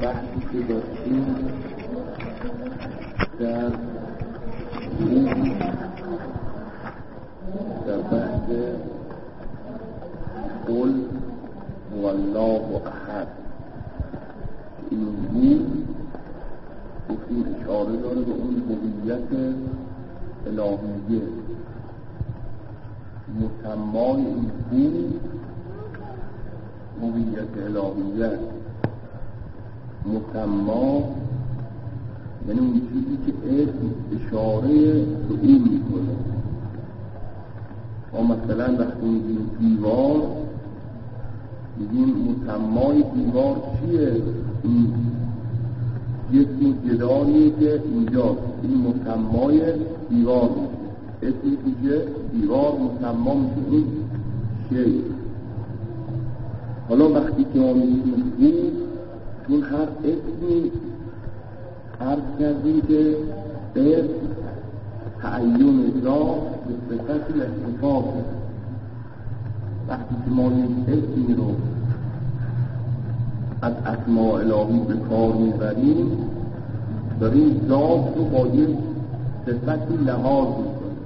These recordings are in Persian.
بحثی که داشتیم در بحث قل هو الله احد، این بود گفتیم اشاره داره به اون هویت الهیه. مسمای این بود هویت الهیه. مسما یعنی اون چیزی که اسم اشاره به اون میکنه. ما مثلا وقتی میگیم دیوار، میگیم مسمای دیوار چیه؟ این جسم جداریه که اینجاست، این مسمای دیوار میشه. اسمی که دیوار مسما میشه این شی. حالا وقتی که ما میگیم بود، چون هر اسمی عرض کردیم که اسم تعیین ذات به صفت احتفاظ. وقتی که ما این اسمی رو از اسماء الهی به کار میبریم، داریم ذات رو با یک صفتی لحاظ میکنیم.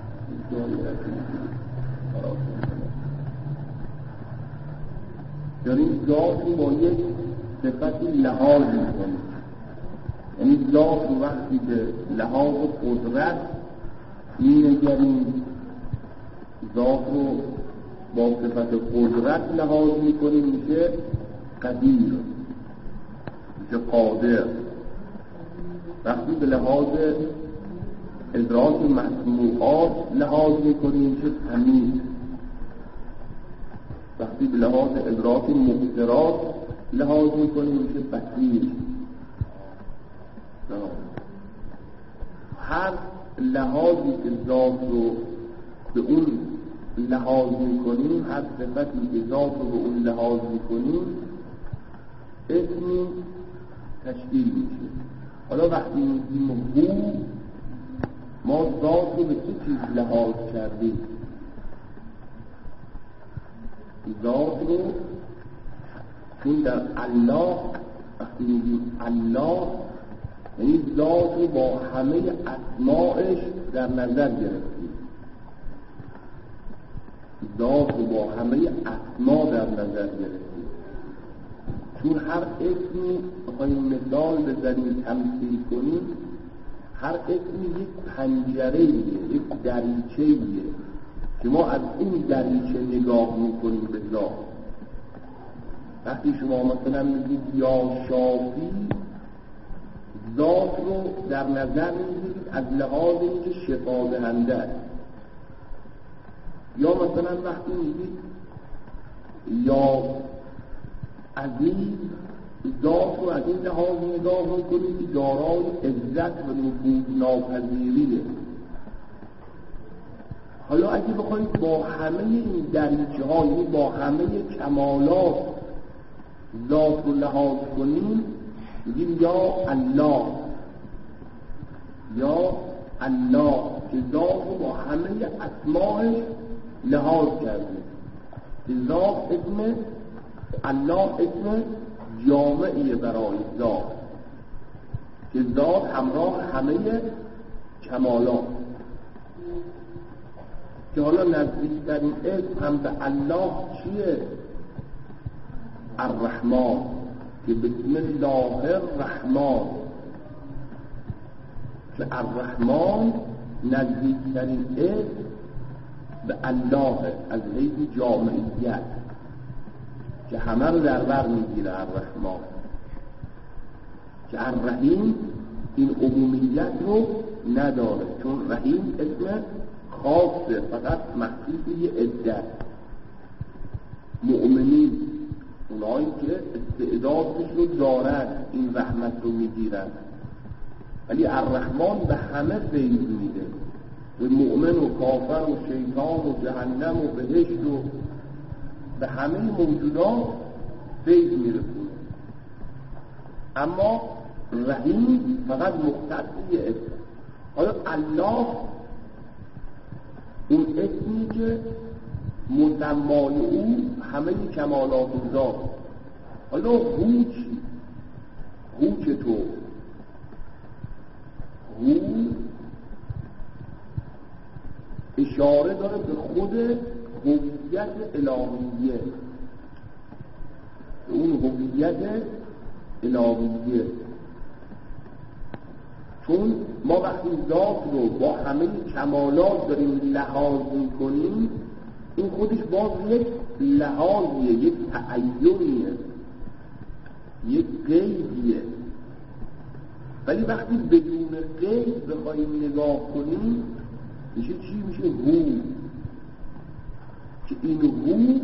داریم ذات رو با یک صفتی لحاظ میکنیم. یعنی ذات رو وقتی که لحاظ قدرت مینگریم، ذات رو با صفت قدرت لحاظ میکنیم، میشه قدیر، میشه قادر. وقتی به لحاظ ادراک مسموعات لحاظ میکنیم، میشه سمیع. وقتی به لحاظ ادراک مقدرات لحاظ میکنیم، میشه بصیر. هر لحاظی که ذات رو به اون لحاظ میکنیم، هر صفتی که ذات رو به اون لحاظ میکنیم، اسمی تشکیل میشه. حالا وقتی میگیم هو، ما ذات رو به چه چیز لحاظ کردیم؟ ذات رو چون در الله، وقتی میگیم الله یعنی ذات رو با همه اسماعش در نظر گرفتیم. ذات رو با همه اسما در نظر گرفتیم. چون هر اسمی بخوایم مثال بزنیم، تمثیل کنیم، هر اسمی یک پنجره‌ایه، یک دریچه‌ایه که ما از این دریچه نگاه میکنیم به ذات. وقتی شما مثلا میگید یا شافی، ذات رو در نظر میگیرید از لحاظ اینکه شفا دهنده است. یا مثلا وقتی میگید یا عزیز، ذات رو از این لحاظ نگاه میکنید که دارای عزت و نفوذ ناپذیریه. حالا اگه بخواید با همه این دریچه ها، یعنی با همه کمالات ذات رو لحاظ کنیم، میگیم یا الله، یا الله که ذات رو با همه اسماعش لحاظ کرده. ذات اسم الله اسم جامعیه برای ذات که ذات همراه همه کمالات. که حالا نزدیکترین اسم هم به الله چیه؟ الرحمن، که بسم الله الرحمن، که الرحمن نزدیکترین اسم به الله از حیث جامعیت، که همه رو در بر میگیره الرحمن. که الرحیم این عمومیت رو نداره، چون رحیم اسم خاصه، فقط مخصوص یه عده مؤمنین، اونایی که استعدادش رو دارن این رحمت رو میگیرن. ولی الرحمن به همه فیض میده، به مؤمن و کافر و شیطان و جهنم و بهشت و به همه موجودات فیض میرسونه. اما رحیم فقط مختص یه اسم. حالا الله اون اسمی که مسمای او همه کمالات ذات. حالا هو چی؟ هو چطور؟ هو اشاره داره به خود هویت الهیه، اون هویت الهیه. چون ما وقتی ذات رو با همه کمالات داریم لحاظ میکنیم، این خودش باز یک لحاظیه، یک تعینیه، یک قیدیه. ولی وقتی بدون قید بخوایم نگاه کنیم میشه چی؟ میشه هو. که این هو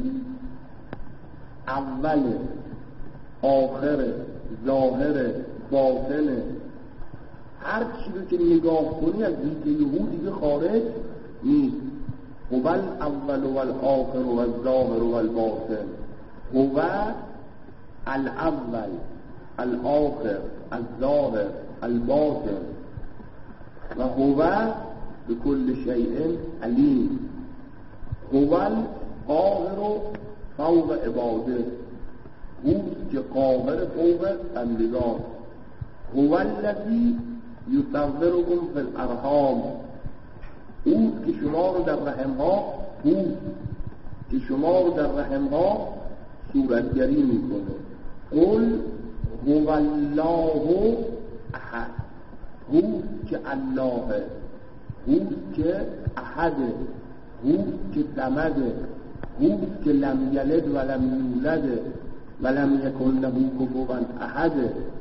اوله، آخره، ظاهره، باطنه. هر چی رو که نگاه کنی از دیده هو دیگه خارج نیست. هو الاول و الاخر و الظاهر و الباطن. هو الاول، الاخر، الظاهر، الباطن. و هو به کل شیء علیم. هو القاهر فوق عباده، اوست که قاهر فوق بندگان. هو الذی یصورکم فی الارحام، اوست که شما رو در رحمها، اوست که شما رو در رحمها صورتگری میکنه. قل هو الله احد، اوست که اللهه، اوست که احده، اوست که صمده، اوست که لم یلد و لم یولد و لم یکن له کفوا احد.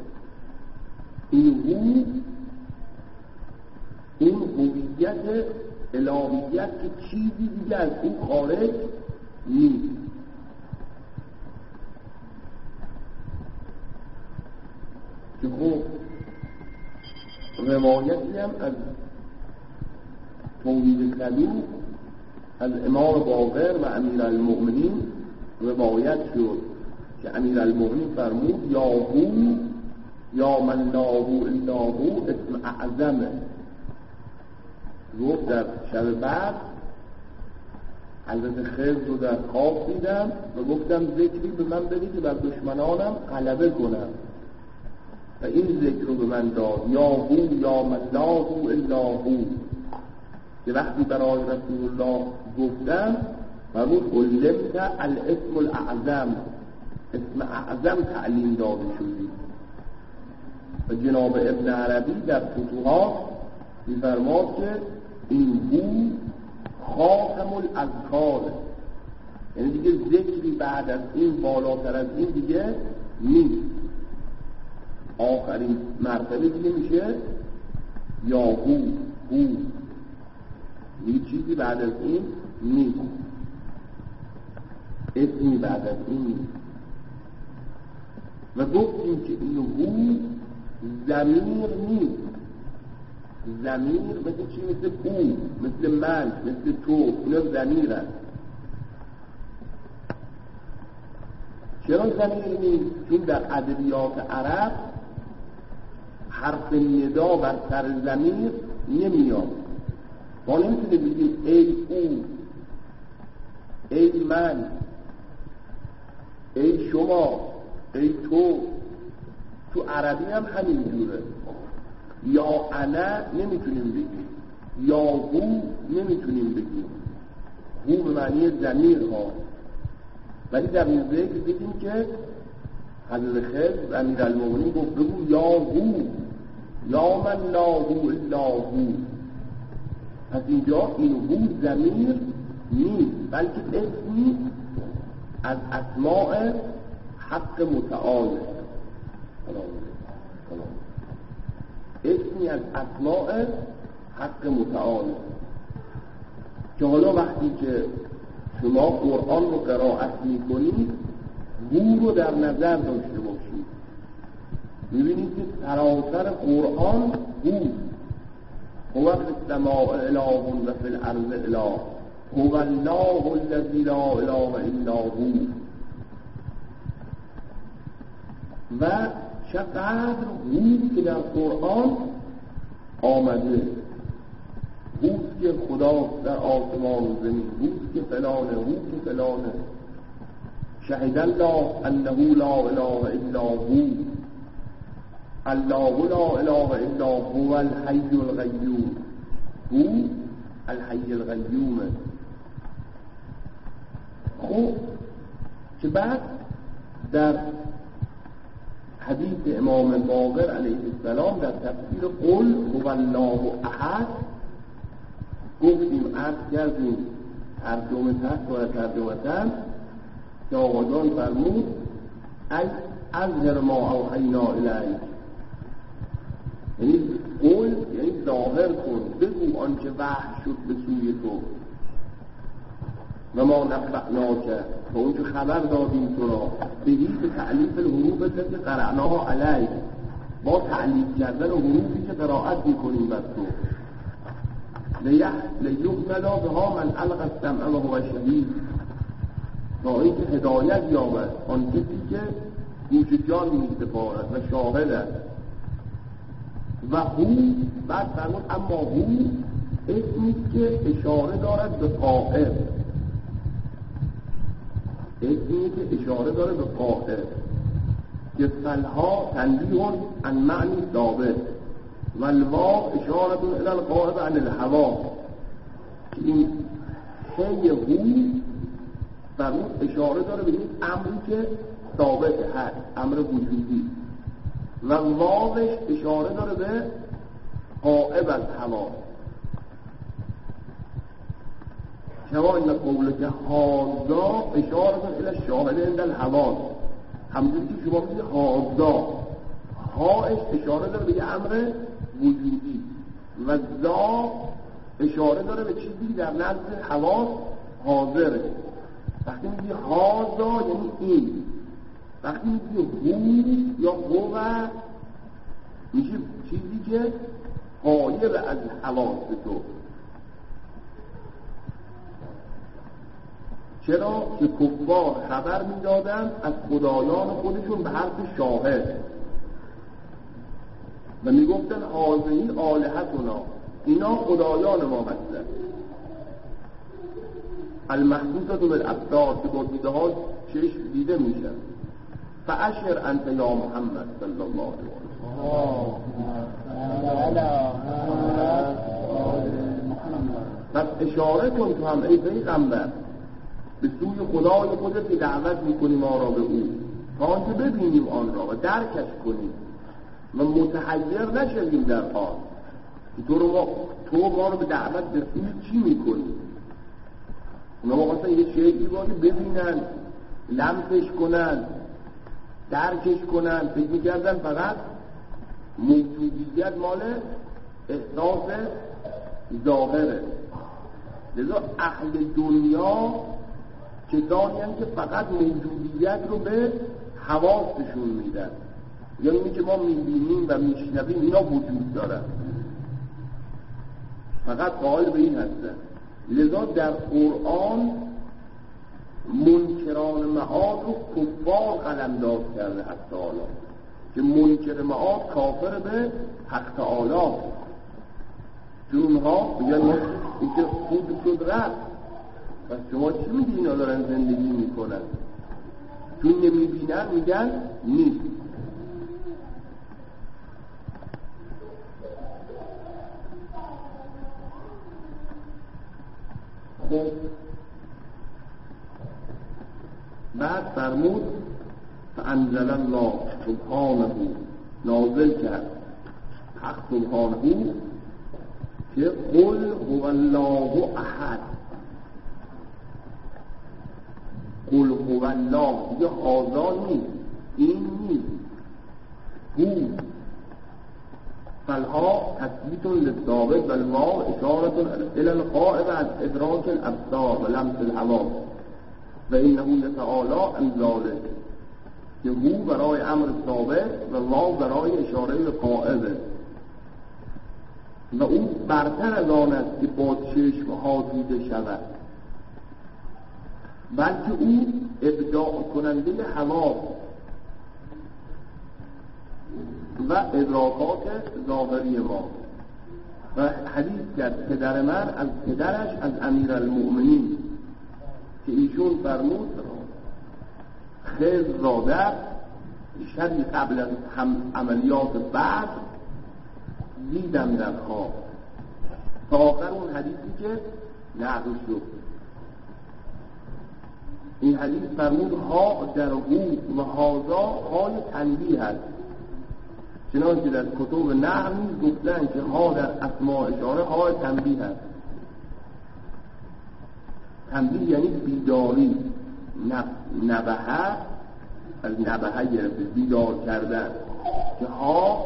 این هو، این هویت الهیت که چیزی دیگه از او خارج نیست. که خب روایتی هم از توحید کلو از امام باقر و امیر المؤمنین روایت شد که امیر المؤمنین فرمود یا هو یا من لا هو الا هو اسم اعظمه. گفت در شب بعد حضرت خضر رو در خواب دیدم و گفتم ذکری به من بدی که بر دشمنانم غلبه کنم و این ذکر رو به من داد، یا هو یا من لا هو الا هو. که وقتی برای رسول الله گفتم فرمود علمت الاسم الاعظم، اسم اعظم تعلیم داده شدی. و جناب ابن عربی در فتوحات می‌فرماد که این هو خاتم الاذکار، یعنی دیگه ذکری بعد از این بالاتر از این دیگه نیست. آخرین مرتبه دیگه میشه یا هو، هیچ چیزی بعد از این نیست، اسمی بعد از این نیست. و گفتیم که این هو ضمیر نیست. ضمیر مثل چی؟ مثل او، مثل من، مثل تو، اینا ضمیر هست. چرا ضمیر نیست؟ چون در ادبیات عرب حرف ندا بر سر ضمیر نمیاد. ما نمیتونه بگیم ای او، ای من، ای شما، ای تو. تو عربی هم همین جوره. یا انا نمیتونیم بگیم، یا هو نمیتونیم بگیم. هو به معنی ضمیر ها. ولی در این ذکر بگیم که حضرت خضر و امیر المؤمنین گفت بگو یا هو یا من لا هو الا هو. پس اینجا این هو ضمیر نیست، بلکه اسمی از اسماء حق متعال، اسمی از اسماء حق متعال. که حالا وقتی که شما قرآن رو قرائت میکنید هو رو در نظر داشته باشید. میبینید که سراسر قرآن هو فی السماء اله و فی الارض اله هو الله الذی لا اله الا هو. و چقدر هو که در قرآن آمده، هوست که خدا در آسمان و زمین، هوست که فلانه، هو که فلانه. شهد الله انه لا اله الا هو. الله لا اله الا هو الحی القیوم، هو الحی القیوم. خب که بعد در حدیث امام باقر علیه السلام در تفسیر قل هو الله احد گفتیم، عرض کردیم ترجمتن که آقایان فرمود ای اظهر ما اوحینا الیک، یعنی قل یعنی ظاهر کن، بگو آنچه وحی شد به سوی تو، و ما نبعناک و اونچه خبر دادیم تو را بهی به تعلیف الحروف التي قرعناها علیک، با تعلیف کردن حروفی که قرائت میکنیم بر تو، لیحملا بها من القى السمع و هو شهید، تا اینکه هدایت یابد آن کسی که گوش جان می‌سپارد و شاهد است. و هو بعد فرمود اما هو اسمی که اشاره دارد به قائل، اسمی که اشاره دارد به قائل، که فلها تنبیه عن معنی ثابت و الواو اشاره الى القائل عن الهوا، این هی هو فرمود اشاره داره به این امری که ثابت هست، امر وجودی، و واوش اشاره داره به غائب از هوا. شما این قوله که هازا اشاره داره الى شاهد عند الهوا، همونجوری که شما میگید هازا، هاش اشاره داره به یه امر وجودی و زا اشاره داره به چیزی در نزد حواس حاضره. وقتی میگی هازا یعنی این، وقتی میگی هو یا هو میشه چیزی که غایب از حواس تو. چرا؟ که کفار خبر میدادن از خدایان خودشون به حرف شاهد و میگفتن هذه آلهتنا، اینا خدایان ما هستن، المحسوسات بالابصار که با دیده ها چشم دیده میشن. فاشر انت یا محمد صلی الله علیه و پس اشاره کن تو هم ای پیغمبر به سوی خدای خودت که دعوت میکنی ما را به او، تا آنکه ببینیم آن را و درکش کنیم و متحیر نشویم در آن. تو ما رو به دعوت به سوی چی میکنی؟ اونا واقعا یه شیعی باید ببینن، لمسش کنن، درکش کنن. فکر میکردن فقط موجودیت مال احساس ظاهره. لذا اهل دنیا کسانی هستند که فقط موجودیت رو به حواسشون میدن، یعنی اینی که ما میبینیم و میشنویم اینا وجود دارن، فقط قائل به این هستن. لذا در قرآن منکران معاد رو کفار قلمداد کرده حق تعالی، که منکر معاد کافر به حق تعالی، چون اونها بگن ما اینکه خود شد رفت، پس شما چی میگی اینا دارن زندگی میکنن؟ چون نمیبینن میگن نیست. خب بعد فرمود فانزل الله سبحانه، نازل کرد حق سبحانه که قل هو الله احد، قل هو الله دیگه آزاد نیست، این نیست، هو فالها تثبیت للثابت و الواو اشارت الى القائم از ادراک الابصار و لمس الحواس و اینه لتعالی عن ذلک، که هو برای امر ثابت و واو برای اشاره به قائمه و اون برتر از آن است که با چشم ها دیده شود، بلکه او ابداع کننده حواس و ادراکات ظاهری ما. و حدیث کرد پدر من از پدرش از امیرالمؤمنین که ایشون فرمود خضر را در شبی قبل از عملیات بعد دیدم در خواب تا آخر اون حدیثی که نقل شد. این حدیث فرمود ها در هو و هازا های تنبیه هست، چنانکه در کتب نقل نیز گفتن که ها در اسماء اشاره های تنبیه هست. تنبیه یعنی بیداری، نبهه از نبهه گرفته بیدار کردن، که ها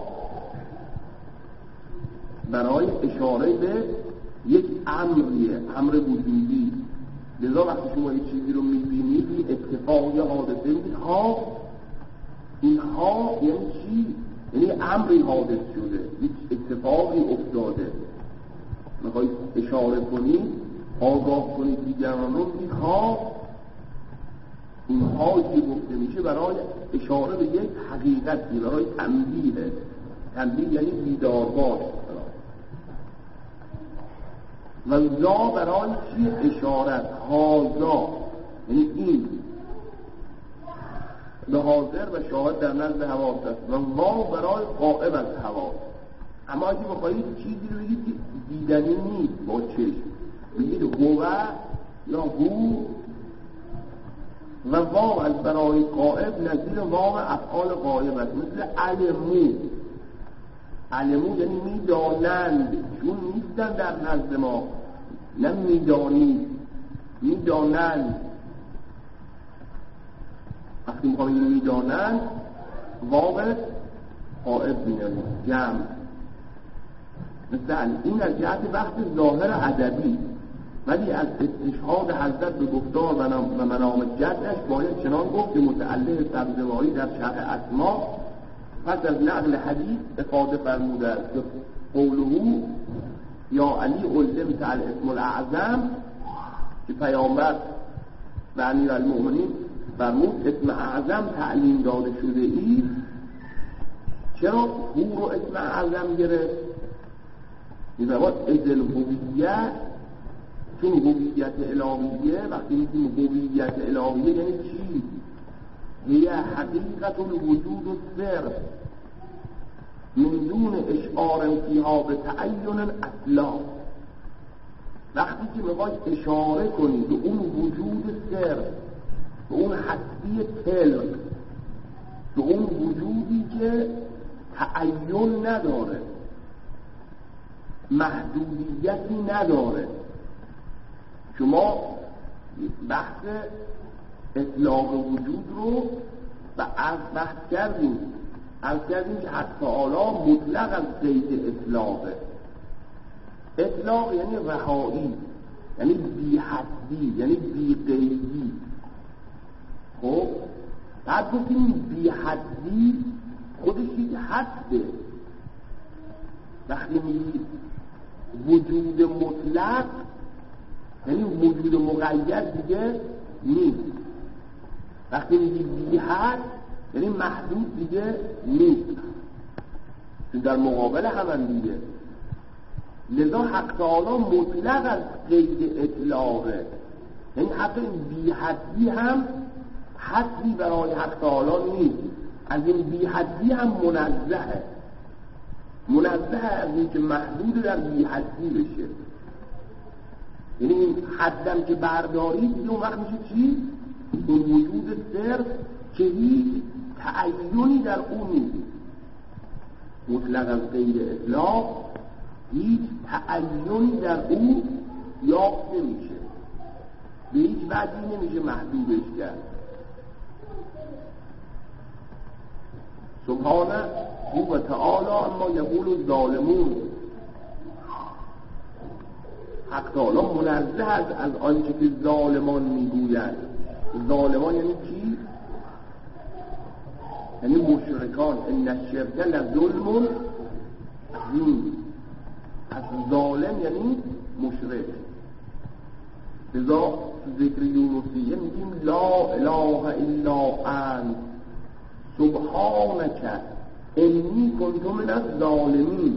برای اشاره به یک امریه، امر وجودی. لذا وقتی شما یک چیزی رو میبینید این اتفاقی حادثه میبینید ها، این ها یعنی چی؟ یعنی امری حادث شده، یک اتفاقی افتاده. میخواید اشاره کنید، آگاه کنید دیگران رو، این ها، این هایی که گفته میشه برای اشاره به یک حقیقتی، برای تنبیه. تنبیه یعنی بیدار باش. و زا برای چی اشارت؟ هازا یعنی این به حاضر و شاهد در نزد حواس است، و وا برای غائب از حواس. اما اگه بخواهید چیزی رو بگید که دیدنی نیست با چشم، بگید هو یا هو، و واو از برای غائب نظیر واو افعال غائب است، مثل علمو. علمو یعنی میدانند، چون نیستن در نزد ما، نه میدانید، میدانند. وقتی میخوام میدانند واو غائب میاریم جمع. مثل این از جهت بحث ظاهر ادبی، ولی از استشهاد حضرت به گفتار و منام جدش باید چنان گفت که متعلق سبزواری در شرح اسما پس از نقل حدیث افاده فرموده است که قوله یا علی علمت الاسم الاعظم، که پیامبر و امیر المؤمنین فرمود اسم اعظم تعلیم داده شده ای. چرا هو رو اسم اعظم گرفت؟ این زمان ازل هویت، چون هویت الهیه، وقتی میگیم هویت الهیه یعنی چی؟ هی حقیقت الوجود الصرف من دون اشعار فیها به تعین اصلا. وقتی که میخوای اشاره کنی به اون وجود صرف، به اون هستی تلق، به اون وجودی که تعین نداره، محدودیتی نداره. شما بحث اطلاق وجود رو و از بحث کردیم که حق تعالی مطلق از قید اطلاقه. اطلاق یعنی رهایی، یعنی بی حدی، یعنی بی قیدی. خب بعد گفتیم بی حدی خودش یک حده. وقتی میگی وجود مطلق یعنی وجود مقید دیگه نیست. وقتی میگی بی حد یعنی محدود دیگه نیست، چون در مقابل هم دیگه. لذا حق تعالی مطلق از قید اطلاقه، یعنی حتی این بی حدی هم حدی برای حق تعالی نیست. از این بی حدی هم منزه از این که محدود در بی حدی بشه. یعنی این حدم که برداری دیگه اون وقت میشه چی؟ اون وجود صرف که هیچ تعینی در اون نیست، مطلق از غیر اطلاق، هیچ تعینی در اون یافت نمیشه، به هیچ وجهی نمیشه محدودش کرد. سبحانه هو تعالی اما یقول الظالمون. حق تعالی منزه از آنچه که ظالمان میگویند. ظالمان یعنی کی؟ یعنی مشرکان. ان الشرک لظلم عظیم. از ظالم یعنی مشرک. لذا ذکر یونسیه میگیم لا اله الا انت سبحانک انی کنت من الظالمین.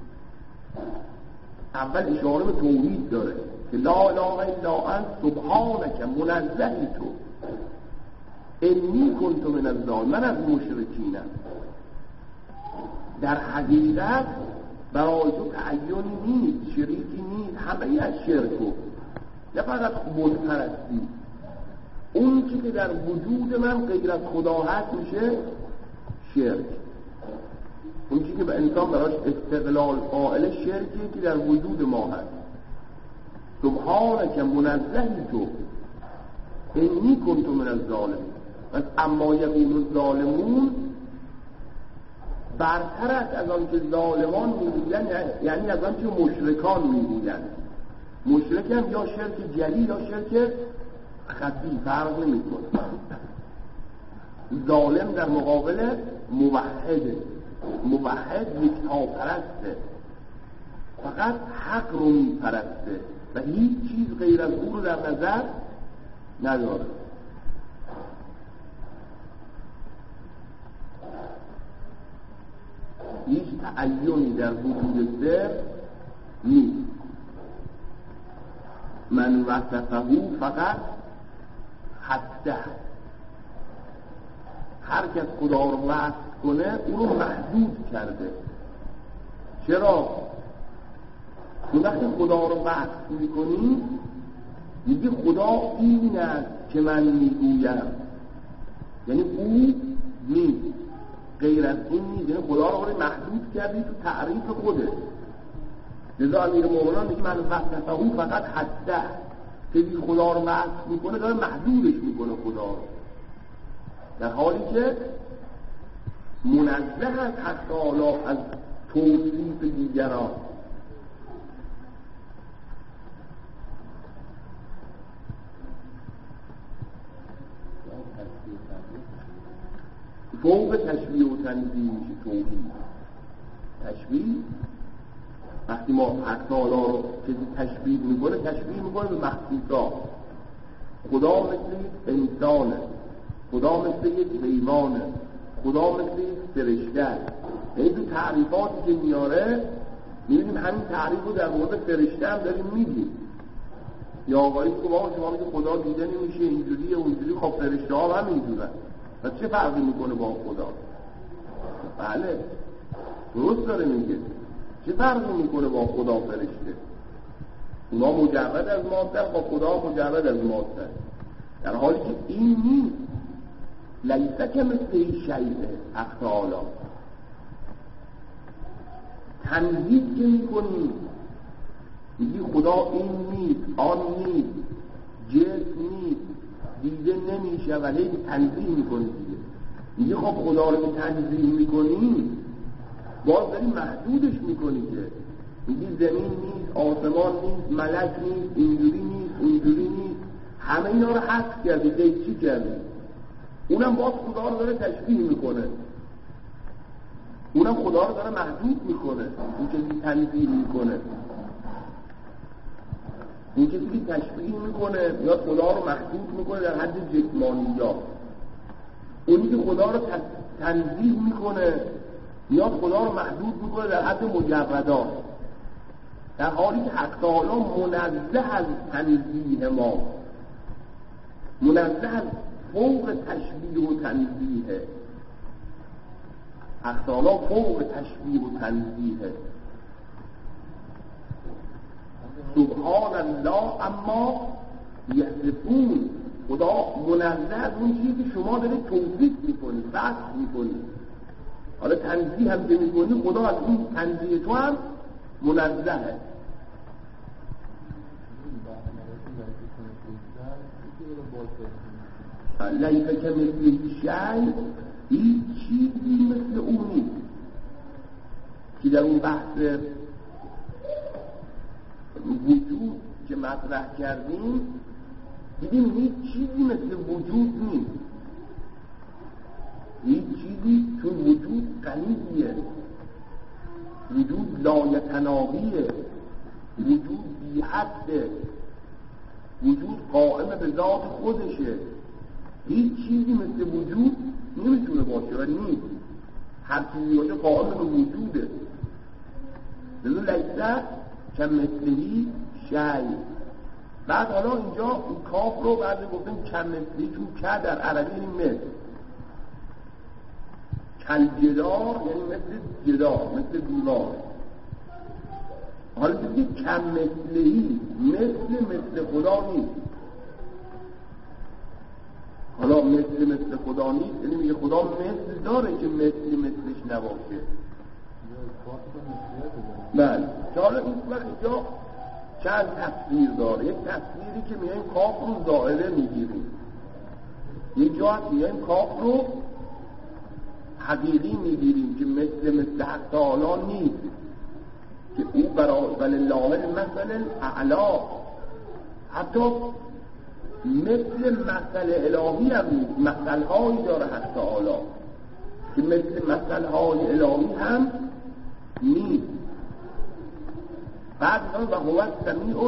اول اشاره به توحید داره که لا اله الا انت سبحانک، منزهی تو. انی کنت من الظالمین، من از مشرکینم. در حقیقت برای تو تعیینی نیست، شریکی نیست، همه از شرکو، نه فقط بت پرستی. اون چی که در وجود من غیر از خدا هست میشه شرک. اون چی که به انسان براش استقلال قائل شرکی که در وجود ما هست. سبحانک، منزهی تو، انی کنت من الظالمین. پس اما یقول الظالمون برتر است از آن که ظالمان میگویند، یعنی از آن که مشرکان میگویند. مشرک هم یا شرک جلی یا شرک خفی، فرق نمیکنه. ظالم در مقابل موحده. موحد یکتاپرسته، فقط حق رو میپرسته و هیچ چیز غیر از او رو در نظر نداره. هیچ تعیینی در وجود صرف نیست. من وصفه فقط حده. هر کس خدا رو وصف کنه او رو محدود کرده. چرا؟ تو وقتی خدا رو وصف میکنی میگی خدا این است که من میگویم، یعنی او نیست، غیر از این نیست. یعنی خدا رو محدود کردی تو تعریف خوده. لذا امیرالمومنین میگه من وصفه فقط حده، که خدا رو وصف میکنه داره محدودش میکنه خدا رو، در حالی که منزه از حق تعالی از توصیف دیگران. فوق تشبیه و تنزیه میشه توحید. تشبیه وقتی ما حق تعالی رو کسی تشبیه میکنه، تشبیه میکنه به مخصوصات. خدا مثل انسانه، خدا مثل یک حیوانه، خدا مثل یک فرشته. یعنی تو تعریفاتی که میاره میبینیم همین تعریف رو در مورد فرشته هم داریم میگیم. یا آقایی که شما میگه خدا دیده نمیشه، اینجوری اونجوری، خب فرشته ها هم اینجوره، و چه فرقی میکنه با خدا؟ بله درست داره میگه، چه فرقی میکنه با خدا فرشته؟ اونا مجرد از ماده، با خدا مجرد از ماده، در حالی که این نیست. لیسه که مثل شیء حق تعالی. تنزیه که میکنی میگی خدا این نیست، آن نیست، جسم نیست، دیده نمیشه، ولی تنزیه میکنی دیگه. میگی خب خدا رو که تنزیه میکنی باز داری محدودش میکنی، که میگی زمین نیست، آسمان نیست، ملک نیست، اینجوری نیست، اونجوری نیست، همه اینا رو حذف کردی، چی کردی؟ اونم باز خدا رو داره تشبیه میکنه، اونم خدا رو داره محدود میکنه. اون کسی تنزیه میکنه، اون کسی که تشبیه میکنه میاد خدا رو محدود میکنه در حد جسمانیات. اونی که خدا رو تنزیه میکنه میاد خدا رو محدود میکنه در حد مجردات، در حالی که حق تعالی منزه از تنزیه ما، منزه از فوق تشبیه و تنزیه. حق تعالی فوق تشبیه و تنزیه. سبحان الله اما یصفون. خدا منزه از اون چیزی که شما دارید توصیف میکنید، وصف میکنید. حالا تنزیه هم که میکنید، خدا از اون تنزیه تو هم منزهه. لیسه که مثل شیء، هیچ چیزی مثل اون نیست. که در اون بحث وجود که مطرح کردیم دیدیم هیچ چیزی مثل وجود نیست. هیچ چیزی چون وجود غنیه، وجود لایتناهیه، وجود بی‌حده، وجود قائم به ذات خودشه. هیچ چیزی مثل وجود نمیتونه باشه و نیست. هر چیزی باشه قائم به وجوده. لذا لیسه که مثلی شیء، بعد حالا اینجا این کاف رو بعد گفتیم کمثلی، چون که در عربی این مثل کلجدار یعنی مثل جدار، مثل دیوار. حالا دیگه کمثلی مثل خدا نیست. حالا مثل خدا نیست یعنی میگه خدا مثل داره که مثلش نباشه. بله که حالا این وقت اینجا چند تصویر داره. یک تصویری که میگه این کاف رو ظاهره میگیریم، یک جا هست میگه این کاف رو حقیقی میگیریم که مثل حق تعالی نیست، که او برای ولله المثل الاعلی، حتی مثل مثل الهی هم نیست، مثل هایی داره حق تعالی که مثل مثل های الهی هم نیست. بعد و هو السمیع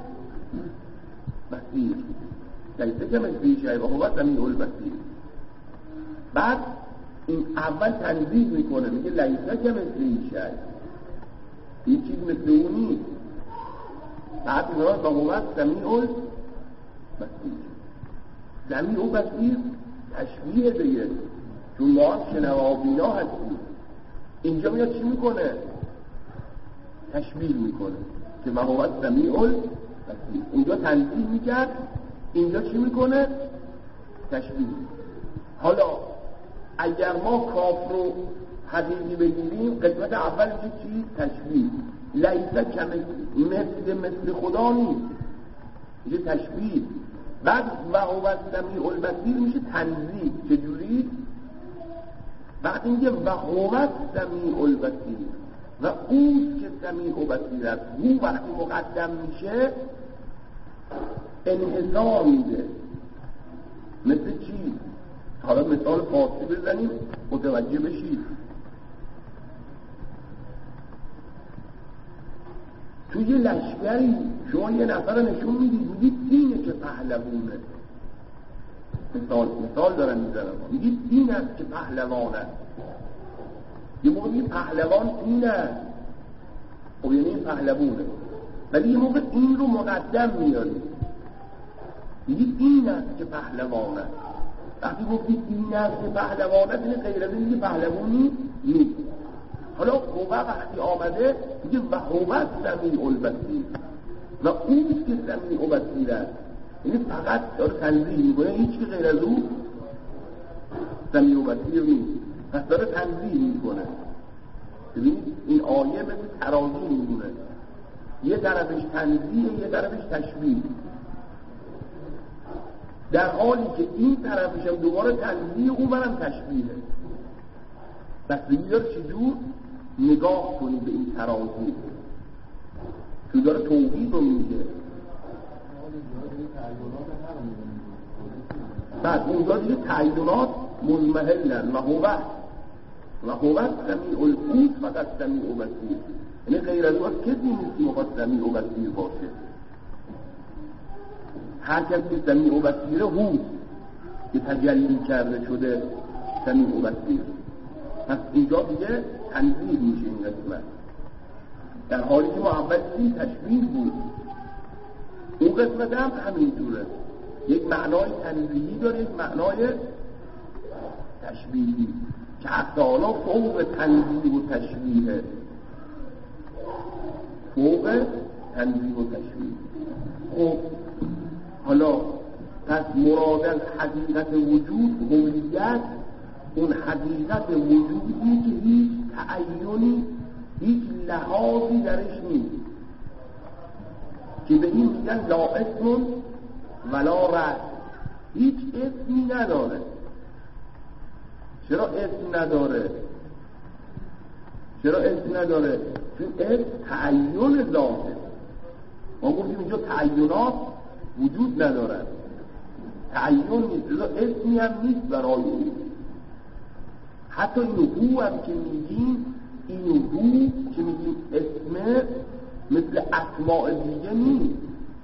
البصیر، لیس کمثله شیء و هو السمیع البصیر. بعد این اول تنزیه میکنه، میگه لیس کمثله شیء، هیچ چیز مثل اون نیست. بعد میگه و هو السمیع البصیر. سمیع و بصیر تشبیه دیگه، چون ما شنوا و بینا هستیم. اینجا میاد چی میکنه؟ تشبیه میکنه که و هو السمیع البصیر. اونجا تنزیه میکرد، اینجا چی میکنه؟ تشبیه. حالا اگر ما کاف رو حقیقی بگیریم، قسمت اول میشه چی؟ تشبیه. لیس مثل خدا نیست، میشه تشبیه. بعد و هو السمیع البصیر میشه تنزیه. چجوری؟ بعد اینکه و هو السمیع البصیر و اوست که سمیع و بصیر است. او وقتی مقدم میشه انحصار میده. مثل چی؟ حالا مثال خاصی بزنیم متوجه بشید. توی لشکری شما یه نفر نشون میدید، میگید اینه که پهلوونه. مثال دارم میزنم، میگید این است که پهلوان است. یه موقع میگید پهلوان این است، خب یعنی این پهلوونه. ولی یه موقع این رو مقدم میارید، میگید این است که پهلوان است. وقتی گفتید این است که پهلوان است، این غیر از این که پهلوانی نیست. حالا هو وقتی آمده میگه و هو السمیع البصیر و اوست که سمیع و بصیر است. یعنی فقط داره تنزیه میکنه، هیچی غیر از او سمیع و بصیر نیست. پس داره تنزیه میکنه. ببینید این آیه مثل ترازی میمونه، یه طرفش تنزیه یه طرفش تشبیه. در حالی که این طرفش هم دوباره تنزیه، اون برم تشبیهه. بس بگیر چجور نگاه کنید به این ترازی که داره توحید رو میگه. بعد اونجا دیگه تعیینات مزمحلن و هو السمیع البصیر، فقط سمیع و بصیر. یعنی غیر از اون کسی نیست که مخواد سمیع و بصیر باشه. هر کس که سمیع و بصیره هوست که تجلی کرده شده سمیع و بصیر. پس اینجا دیگه تنزیه میشه این قسمت، در حالی که ما اول این تشبیه بود. اون قسمت هم همینطوره، یک معنای تنزیهی داره، یک معنای تشبیهی که حق تعالی فوق تنزیه و تشبیه، فوق تنزیه و تشبیه. خب حالا پس مراد از حقیقت وجود هویت، اون حقیقت وجودی که هیچ تعینی هیچ لحاظی درش نیست، که به این میگن لا اسم ولا رد، هیچ اسمی نداره. چرا اسم نداره؟ چون اسم تعین ذاته. ما گفتیم اینجا تعینات وجود ندارن، تعین نیست، اسمی هم نیست برای اون. حتی این هو هم که میگیم، این هو که میگیم اسمه مثل اسماء دیگه نیست.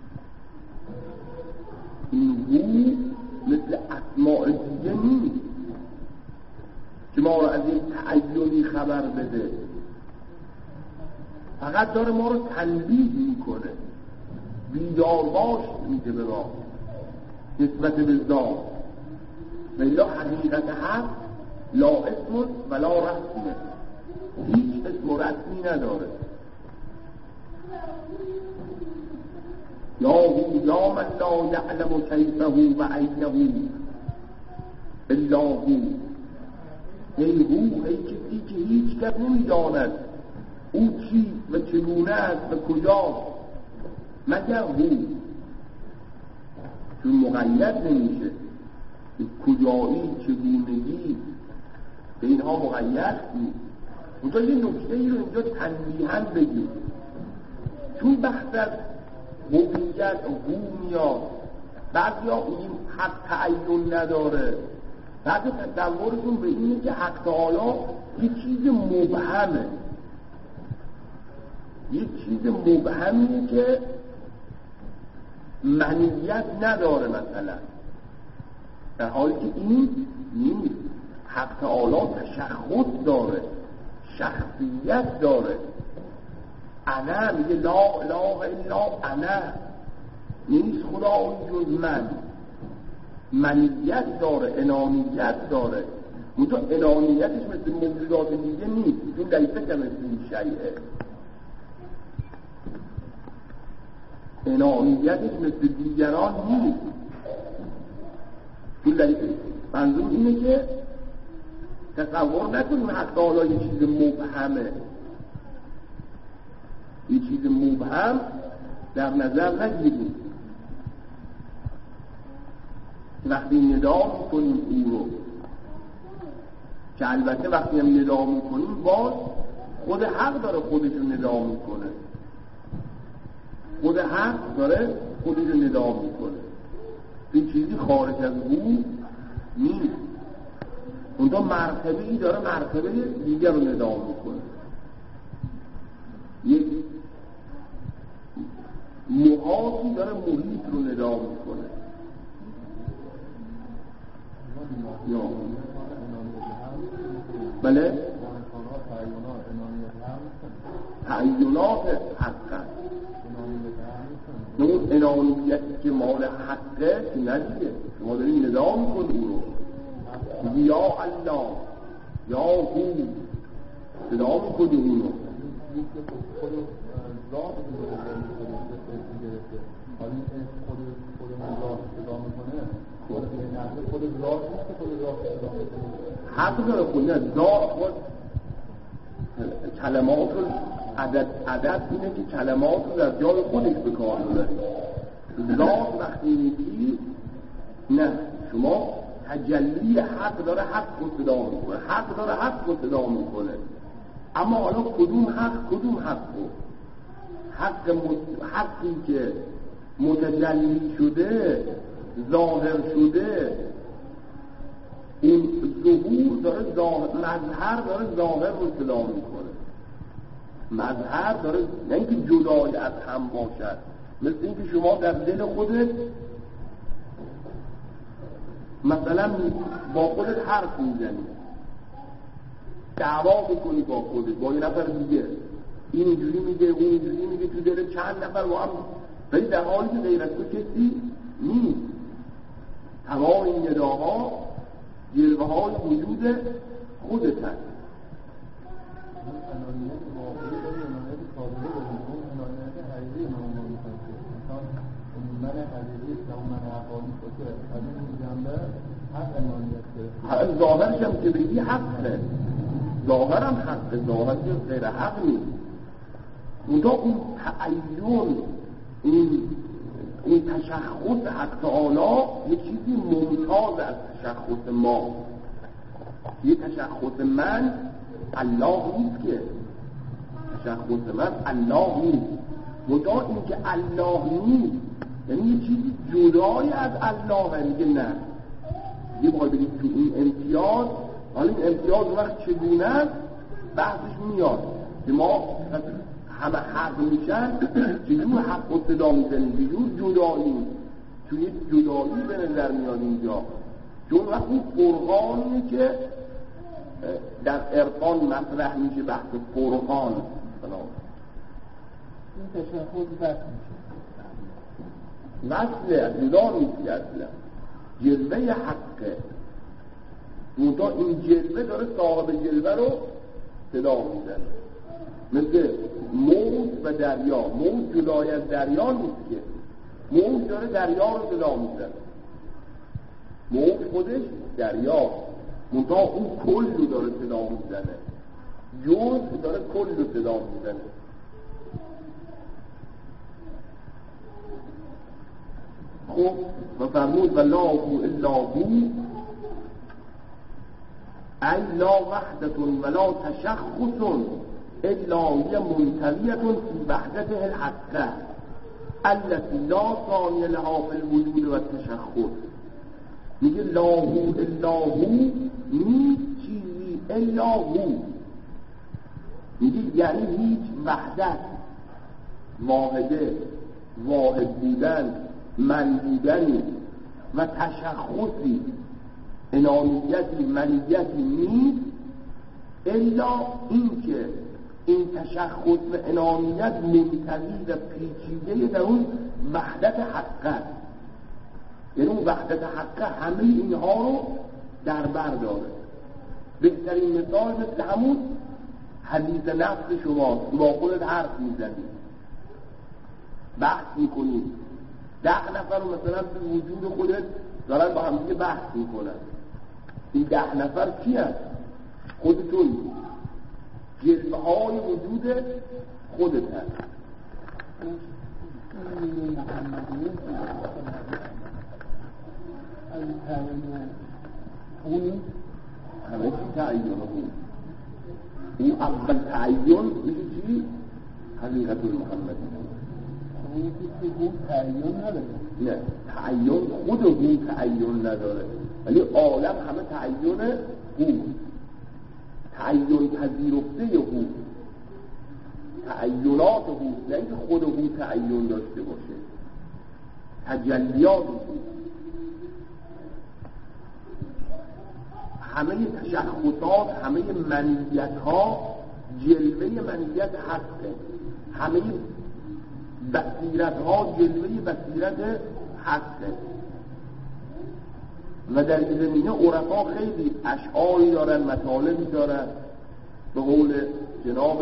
این هو مثل اسماء دیگه نیست که ما رو از این تعینی خبر بده، فقط داره ما رو تنبیه میکنه. بیدار باش میگه به ما نسبت به ذات ولی حقیقت حق لا اسم ولا رسمه، هیچ اسم و رسمی نداره. یا هو یا من لا یعلم کیفه و عینه الا هو، ای هو ای کسی که هیچ کس نمیداند او چی و چگونه است و کجا مگر هو، چون مقید نمیشه کجایی چگونگی به اینها مقید نیست. اونجا یه نکته ای رو اینجا تنبیهاً بگیم، چون بحث از هویت هو میاد، بعضی ها این حق تعین نداره، بعضی تصورشون به اینه که حق تعالی یه چیز مبهمه، یه چیز مبهمیه که معنیت نداره مثلا، در حالی که این نیست. حق تعالی تشخص داره، شخصیت داره. انا میگه لا اله الا انا، نیست خدا جز من، منیت داره، انانیت داره. منتها انانیتش مثل موجودات دیگه نیست، چون لیسه که مثل این شیعه انانیتش مثل دیگران نیست. چون لیسه منظور اینه که تصور نکنیم حق تعالی یه چیز مبهمه، یه چیز مبهم در نظر نگیریم. وقتی ندا میکنیم او رو، که البته وقتی هم ندا میکنیم باز خود حق داره خودش رو ندا میکنه، خود حق داره خودش رو ندا میکنه، این چیزی خارج از او نیست. اونجا مرتبه ای داره مرتبه دیگر رو ندا میکنه، یک محاطی داره محیط رو ندا میکنه. یا بله تعینات حق هست، اون انانیتی که مال حقه که ندیگه شما دارید ندا میکنه او رو، یا الله یا هو صدا میکنه اون رو. حق داره خود ذات خود کلمات رو عدد اینه که کلمات رو در جای خودش به کار ببره. ذات وقتی میگی نه، شما تجلی حق داره حق رو صدا میکنه، حق داره حق رو صدا میکنه، اما حالا کدوم حق رو؟ حقی که متجلی شده، ظاهر شده، این ظهور داره مظهر داره ظاهر رو صدا میکنه. مظهر داره نه اینکه جدای از هم باشد، مثل اینکه شما در دل خودت مثلا با خودت حرف میزنی، دعوا میکنی با خودت با یه نفر دیگه، این اینجوری میگه اون اینجوری میگه، تو دل چند نفر با هم، ولی در حالی که غیر از تو کسی نیست. تمام این نداها جلوه های وجود خودت هست. ظاهرش هم که بگی حقه، ظاهرم حقه، ظاهر که غیر حق نیست. اونجا اون تعین، این تشخص حق تعالی یه چیزی ممتاز از تشخص ما. یه تشخص من الله نیست، که تشخص من الله نیست. منتها این که الله نیست یعنی یه چیزی جدای از الله، میگه نه یه باید بگید تو این امتیاز. حالا این امتیاز وقت چگونه است بحثش میاد که ما همه حق میشن چجور حق و صدا میزنیم، چجور جدایی، چون یک جدایی به نظر میاد اینجا. چون وقتی فرقانیه که در عرفان مطرح میشه، بحث فرقان این تشخص بحث میشه. مثل جدا نیستی اصلا، جلوه حقه. منتها این جلوه داره صاحب جلوه رو صدا میزنه، مثل موج و دریا. موج جدای از دریا نیست که، موج داره دریا رو صدا میزنه، موج خودش دریا، منتها اون کل رو داره صدا میزنه، جز داره کل رو صدا میزنه. خب و فرمود و لا هو الا هو ای لا وحدت ولا تشخص الا هي منتویه فی وحدته الحقه التي لا ثانی لها فی الوجود و التشخص. میگه لا هو الا هو، نیست چیزی الا هو. میگه یعنی هیچ وحدت، واحده، واحد بودن، من بودنی و تشخصی، انانیتی، منیتی نیست الا این که این تشخص و انانیت منتوی و پیچیده در اون وحدت حقه. یعنی اون وحدت حقه همه اینها رو در بر داره. بهترین مثال مثل همون حدیث نفس شما با خودت حرف میزنید، بحث میکنید، 10 نفر مثلا تو وجود خودت دارن با هم دیگه بحث میکنن. این 10 نفر کی هست؟ خودتون، جلوه های وجود خودت هست. همه چی تعیین بود. اون اول تعیین میشه چی؟ حقیقت المحمدی. اون که تعیین نداره. نه، تعیین خود اون تعیین نداره، ولی عالم همه تعیین بود، تعیین پذیرفته بود، تعیینات بود، نه اینکه خود بود تعیین داشته باشه، تجلیات بود. همه تشخصات، همه منیت ها جلوه منیت حقه، همه بصیرت ها جلوه بصیرت حقه. و در این زمینه عرفا خیلی اشعاری دارن، مطالبی دارن. به قول جناب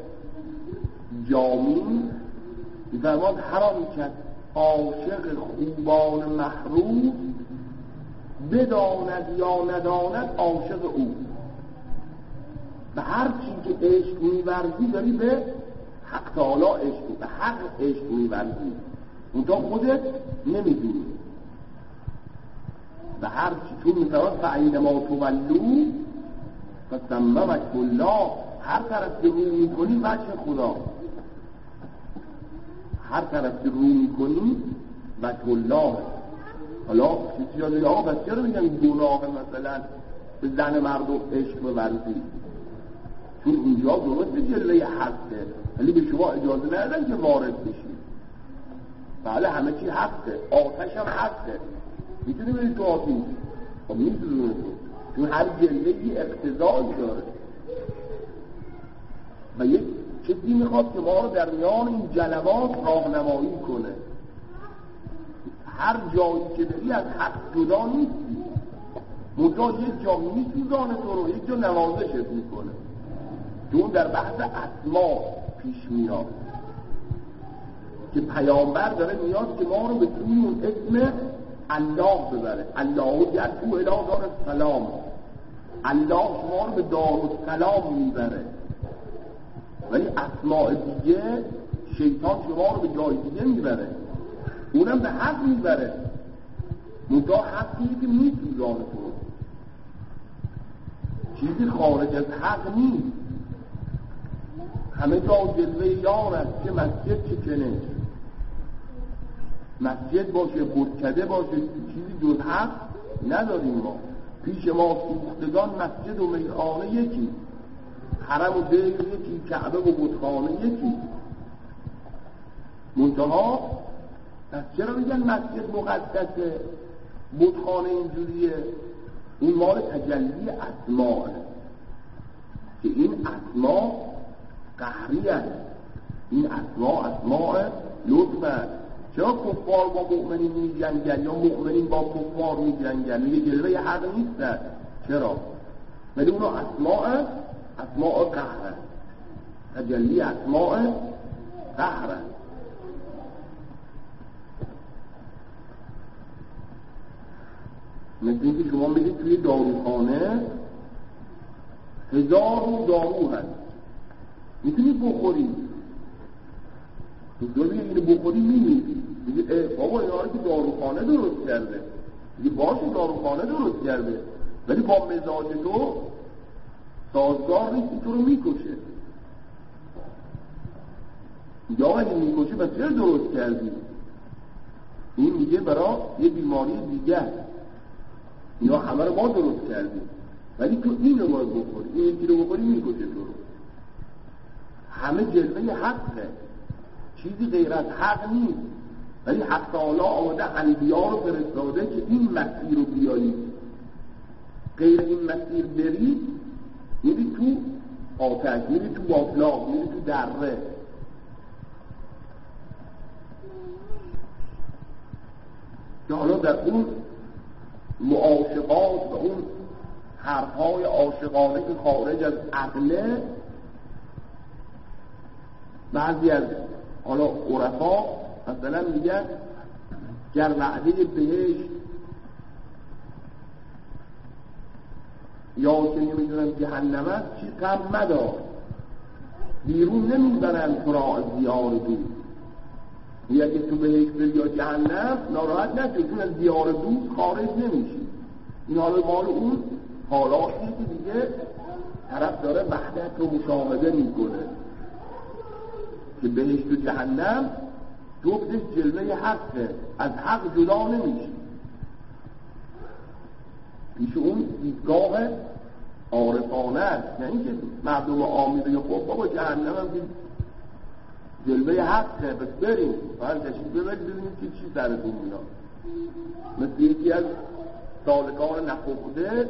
جامی می‌فرماد حرام کس عاشق خوبان محروم بداند یا نداند عاشق او. به هر چی که عشق می‌ورزی داری به حق تعالی عشق، به حق عشق می‌ورزی، اون تا خودت نمی‌دونی. به هر چی چون می‌فرماد فَإِنَّمَا تُوَلُّوا فَثَمَّ وَجْهُ الله. هر طرف که رو می‌کنی وجه خدا، هر طرف که رو می‌کنی وجه الله. حالا چیزی یاد دیگه آقا بس چرا میگن گناه مثلا به زن مردم عشق بورزی؟ چون اینجا درست جلوه حقه، ولی به شما اجازه ندادن که وارد بشید. بله همه چی حقه، آتش هم حقه، میتونی برید تو آتیش، خب میتونی تو، چون هر جلوه یه اقتضایی داره و یک چیزی میخواد که ما رو در میان این جلوات راهنمایی کنه. هر جایی که بری از حق جدا نیستی، منتها یک جا میسوزانه تو رو، یک جا نوازشت میکنه. چون در بحث اسما پیش میاد که پیامبر داره میاد که ما رو به توی اون اسم الله ببره. الله یدعو الی دار السلام، الله شما رو به دار السلام میبره. ولی اسماء دیگه شیطان شما رو به جای دیگه میبره، اونم به حق میبره، منتها حقی که میسوزانه تو، چیزی خارج از حق نیست. همه جا جلوه یار است، چه مسجد چه کنش، مسجد باشه، بتکده باشه، چیزی جز حق نداریم ما. پیش ما سوختگان مسجد و میخانه یکی، حرم و دیر یکی، کعبه و بتخانه یکی. منتها پس چرا میگن مسجد مقدسه، بتخانه اینجوریه؟ این مال تجلی اسماء، که این اسماء قهری است، این اسماء لطف است، چرا کفار با مؤمنین می‌جنگن یا مؤمنین با کفار می‌جنگن؟ میگه جلوه حق نیستن. چرا؟ ولی اونا اسماء قهر، تجلی اسماء قهر. مثل اینکه شما میدید توی داروخانه 1000 دارو هست، میتونید بخورید. دکتر میگه اینو بخوری میمیری. میگه بابا اینا رو که داروخانه درست کرده. میگه باشه داروخانه درست کرده، ولی با مزاج تو سازگار نیست، تو رو میکشه. یا اگه میکشه بس چرا درست کردی؟ این میگه برای یه بیماری دیگه اینا همه رو ما درست کردیم، ولی تو اینو باید بخوری، این یکی رو بخوری میکشه تو رو. همه جلوه حقه، چیزی غیر از حق نیست. ولی حق تعالی آمده انبیا رو فرستاده که این مسیر رو بیایید، غیر این مسیر برید میری تو آتش، میری تو باطلاق، میری تو دره. که حالا در اون معاشقات و اون حرفهای عاشقانه که خارج از عقله، بعضی از حالا عرفا مثلا میگن گر وعده بهشت یا که نمیدونم جهنم است چی غم مدار، بیرون نمیبرن تو را از دیار دوست. یا که تو بهشت بری یا جهنم ناراحت نشو، چون از دیار دوست خارج نمیشی. این حالا مال اون حالاتیه که دیگه طرف داره وحدت رو مشاهده میکنه که بهشت و جهنم جفتش جلوه حقه، از حق جدا نمیشی. پیش اون دیدگاه عارفانه است، نه اینکه مردم عامی بگه خب بابا جهنم هم جلوه حقه بس بریم باید تشریف ببرید ببینید چی سرتون میاد. مثل یکی از سالکان نخوخده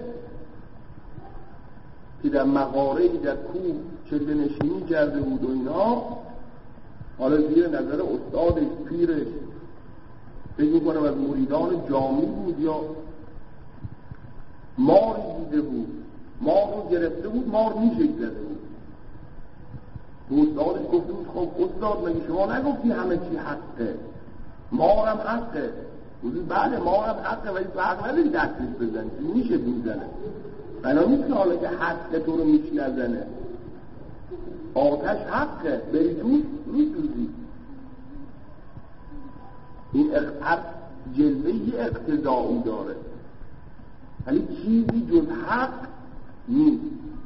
که در مغاره‌ای در کوه چله نشینی کرده بود و اینا، حالا زیر نظر استادش پیرش فکر میکنم از مریدان جامی بود یا ماری دیده بود، مار رو گرفته بود، مار میشه زده بود. استادش گفته بود خب استاد مگه شما نگفتی همه چی حقه؟ مار هم حقه. بودید بله مار هم حقه، ولی تو حق نداری دستش بزنی، میشه میزنه. بنا نیست که حالا که حقه تو رو میشه نزنه. آتش حقه، بری تو میسوزی. این هر جلوه یه اقتضایی داره، ولی چیزی جز حق نیست.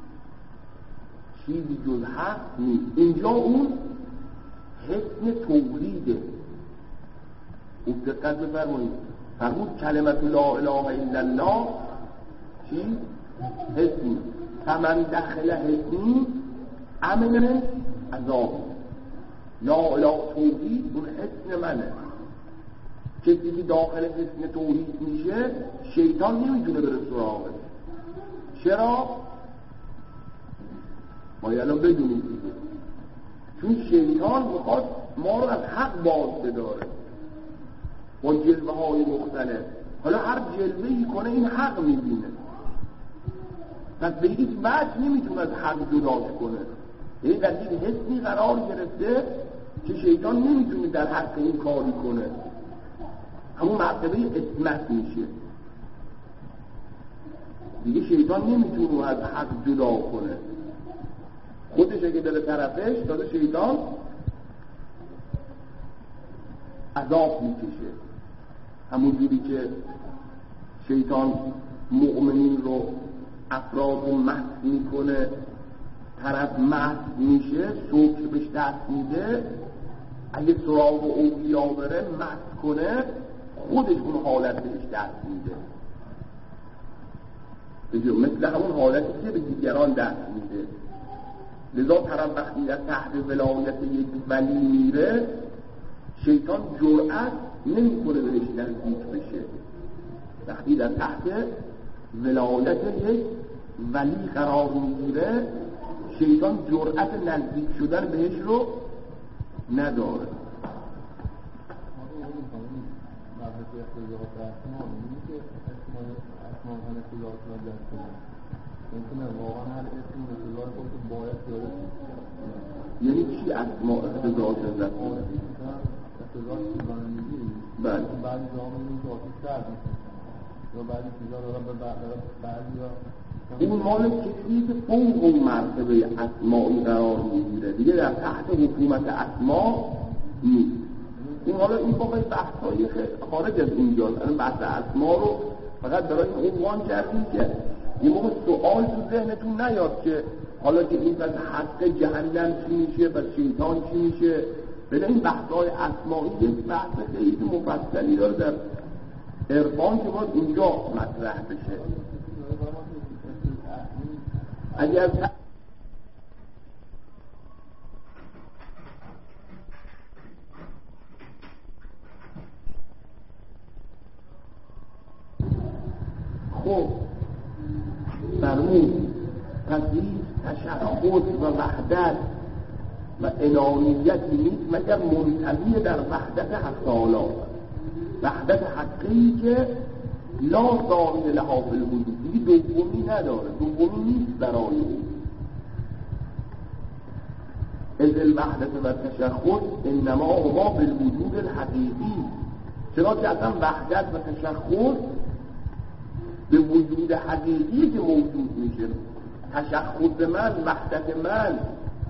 چیزی جز حق نیست. اینجا اون حسن توحیده. اون دقت بفرمایید، فرمود کلمت لا اله الا الله چی؟ حسنی. فمن دخل حسنی امن عذاب. لا اله توحید اون حسن منه. کسی که داخل حسن توحید میشه شیطان نمیتونه بره سراغش. چرا؟ ما الان بدونید دیگه، چون شیطان میخواد ما رو از حق باز بداره با جلوه های مختلف. حالا هر جلوهی کنه این حق میبینه، پس به هیچ وجه نمیتونه از حق جداش کنه. یعنی در این حسنی قرار گرفته که شیطان نمیتونه در حق این کاری کنه. همون مرتبه اسمت میشه دیگه. شیطان نمیتونه از حق جدا کنه. خودش اگه دل طرفش داده شیطان عذاب میکشه. همون جوری که شیطان مؤمنین رو افراد مست میکنه، طرف مست میشه، سکر بهش دست میده، اگه سراغ اولیا بره مست کنه خودش اون حالت بهش دست میده. مثل همون حالتی که به دیگران دست میده. لذا طرف وقتی در تحت ولایت یک ولی میره شیطان جرأت نمیکنه بهش نزدیک بشه. وقتی در تحت ولایت یک ولی قرار میگیره شیطان جرأت نزدیک شدن بهش رو نداره. که اختلاف اسما اینه که اسما هم اختلاف نجات کنه ممکنه واقعا هر اسمی اختلاف خودش باید داره. یعنی چی اسما اختلاف نجات کنه؟ اختلاف سیزانندگی بعضی جاها میگیم که آتیش سرد میکنه یا بعضی چیزا دارن به بعضی ها اون مال کسی که فوق اون مرتبه اسمایی قرار میگیره دیگه در تحت حکومت اسما نیست. این حالا این باقی بحثایی خارج از اینجاست. الان بحث اسما رو فقط برای این عنوان کردیم که یه موقع سوال تو ذهنتون نیاد که حالا که این از حق جهنم چی میشه و شیطان چی میشه. بله این بحثای اسمایی یک بحث خیلی مفصلی داره در عرفان که باید اینجا مطرح بشه. اگر خب فرمود پس تشخص و وحدت و انانیتی نیست مگر منتوی در وحدت حق تعالی، وحدت حقی که لا ثانی لها فی الوجود، دیگه دومی نداره، دومی نیست برای او. از الوحدت و تشخص انما هما فی الوجود الحقیقی، چرا که اصلا وحدت و تشخص به وجود حقیقی که موجود میشه. تشخص من، وحدت من،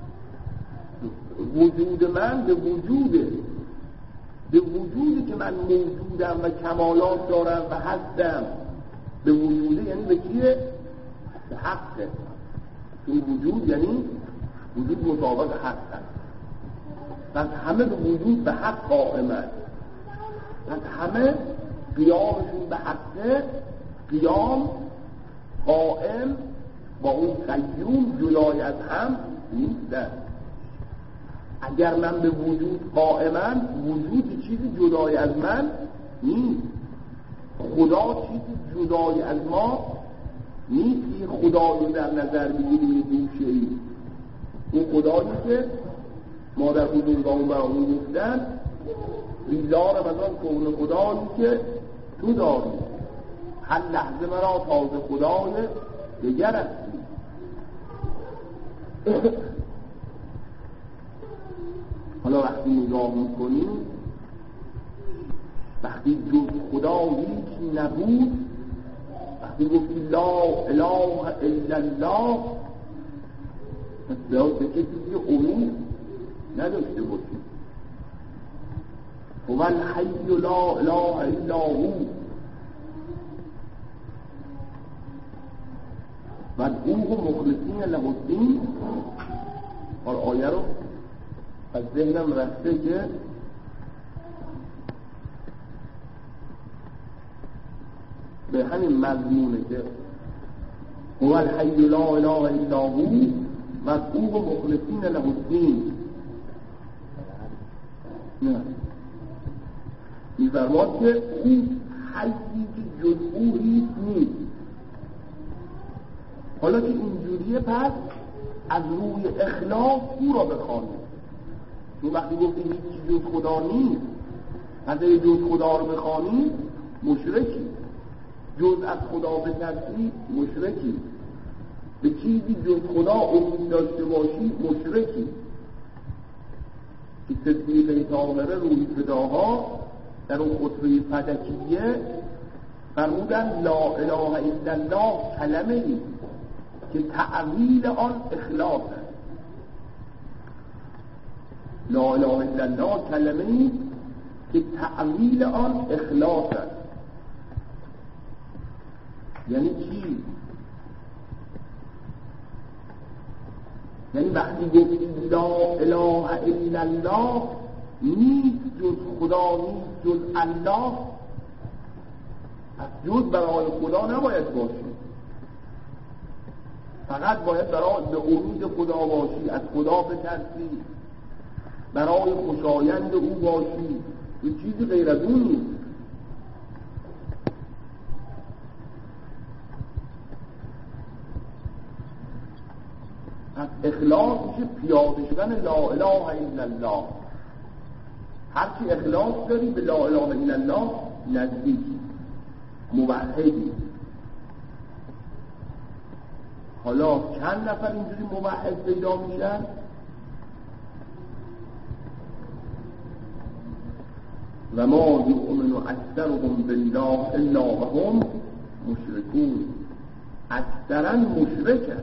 وجود من به وجوده، به وجودی که من موجودم و کمالات دارم و هستم. به وجوده یعنی به کیه؟ به حقه. چون وجود یعنی وجود مطابق حق هست. پس همه به وجود به حق قائمن، پس همه قیامشون به حقه، قیام قائم با اون قیوم جدای از هم نیستن. اگر من به وجود قائمم، وجود چیزی جدای از من نیست. خدا چیزی جدای از ما نیست. خدا رو در نظر بگیریم دوشه‌ای، اون خدایی که ما در بزرگان برامون گفتن ریزا رمضان کون خدایی که تو داری، هر لحظه مرا تازه خدای دیگر هستی. حالا وقتی نگاه میکنیم، وقتی جز خدا هیچی نبود، وقتی گفتی لا اله الا الله، پس به کسی که امید نداشته باشیم. هو الحی لا اله الا هو، و او مخلصین له الدین. اور آیه رو از ذهنم رفته که به همین مضمونه که هو الحی لا اله الا هو و او مخلصین له الدین. نه می‌فرماد که اون حیی که جز او هیچ نیست. حالا که اینجوریه، پس از روی اخلاص او را بخوانید. چون وقتی گفتیم هیچ جز خدا نیست، اگر جز خدا رو بخوانید مشرکی، جز از خدا بترسی مشرکی، به چیزی جز خدا امید داشته باشی مشرکی. که تصدیق طاهره روی فداها در اون خطبه فدکیه فرمودن لا اله الا الله کلمه ای که تعویل آن اخلاص است. لا اله الا الله کلمه ای که تعویل آن اخلاص است. یعنی چی؟ یعنی وقتی گفتی لا اله الا الله، نیست جز خدا، نیست جز الله، پس جز برای خدا نباید باشی، فقط باید برای به امید خدا باشی، از خدا بترسی، برای خوشایند او باشی، یه چیزی غیر از اون نیست. پس اخلاص میشه پیاده شدن لا اله الا الله. هرچی اخلاص داری به لا اله الا الله نزدیکی، موحدی. حالا چند نفر اینجوری موحد پیدا میشن؟ و ما یؤمن اکثرهم بالله الا وهم مشرکون. اکثرا مشرکن،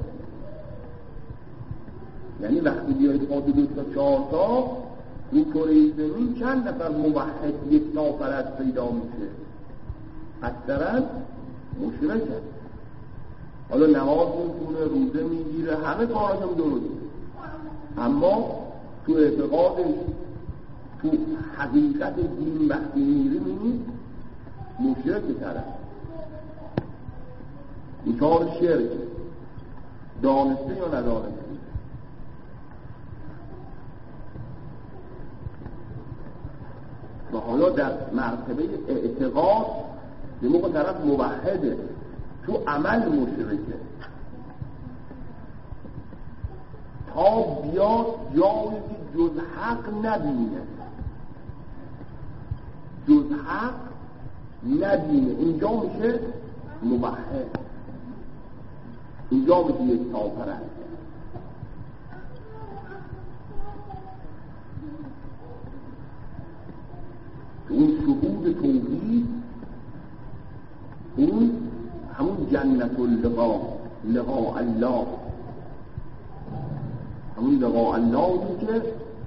یعنی وقتی بیاید با 2 تا 4 تا رو کره زمین چند نفر موحد یک ناپرست پیدا میشه؟ اکثرا مشرکن. حالا نماز میخونه، روزه میگیره، همه کاراشم درسته، اما تو اعتقادش، تو حقیقت دین وقتی میره میبینی مشرک طرف، دچار شرک، دانسته یا ندانسته. و حالا در مرتبه اعتقاد به موقع طرف موحده، تو عمل مشرکه، تا بیاد جایی که جز حق نبینه، جز حق نبینه، اینجا میشه موحد، اینجا میشه یک ناپرست. اون شهود توحید، اون همون جنت اللقا، لقاء الله، همون لقاء الله که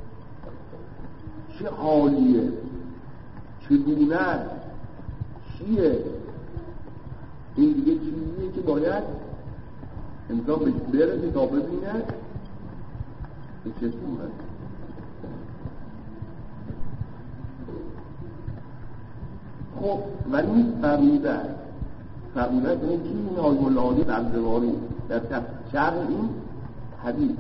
چه حالیه، چگونه، چیه، این دیگه چیزیه که باید انسان بهش برسه تا ببینه به چه صورت. خب ولی فرمودن این چی؟ این آیه الهی قبضواری در شرح این حدیث.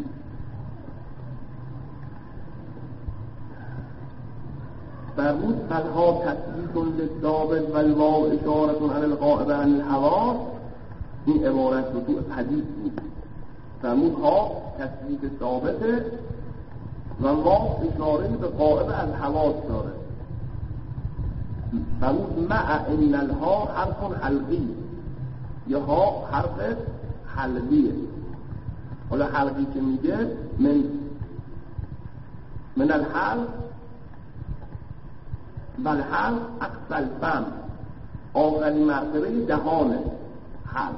فرمود فلها تثبیت للثابت و الواو اشارة عن الغائب عن الحواس. این عبارت رو تو حدیث بود. فرمود ها تثبیت ثابته و واو اشاره به غائب از حواس داره. فرمود مع ان الها حرف حلقی، یا ها حرف حلقیه. حالا حلقی که میگه من الحلق، بل حلق اقصى الفم، آخرین مرتبه دهانه حلق.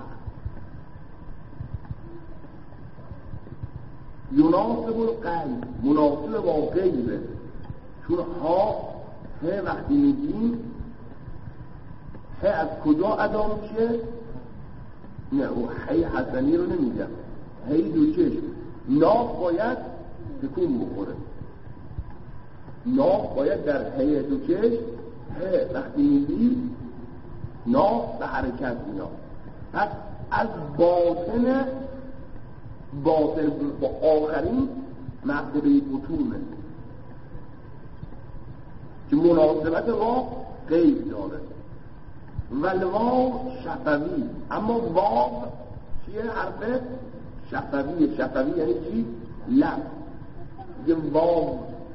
یناسب القلب، مناسب با غیبه، چون ها وقتی میگیم از کجا ادا میشه؟ نه او هی حسنی رو نمیگم، هی دو چشم، ناف باید تکون بخوره، ناف باید در هی دو چشم، وقتی میگیم ناف به حرکت میاد. پس از باطن با آخرین مرتبه بطونه که مناسبت با غیب داره. ولواو شفوی، اما واو چیه؟ حرف شفویه. شفوی یعنی چی؟ لب. یه واو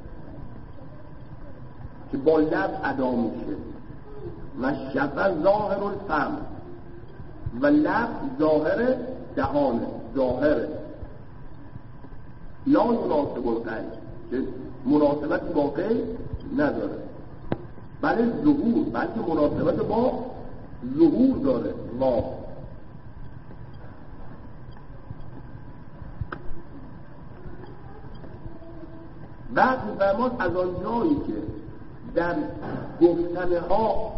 که با لب ادا میشه. و شفه ظاهر الفم، و لب ظاهر دهانه، ظاهره. لا مناسب الغیب، که مناسبتی با غیب نداره، بلکه ظهور، بلکه مناسبت با ظهور داره. واو بعد می‌فرماد از آن جایی که در گفتنه ها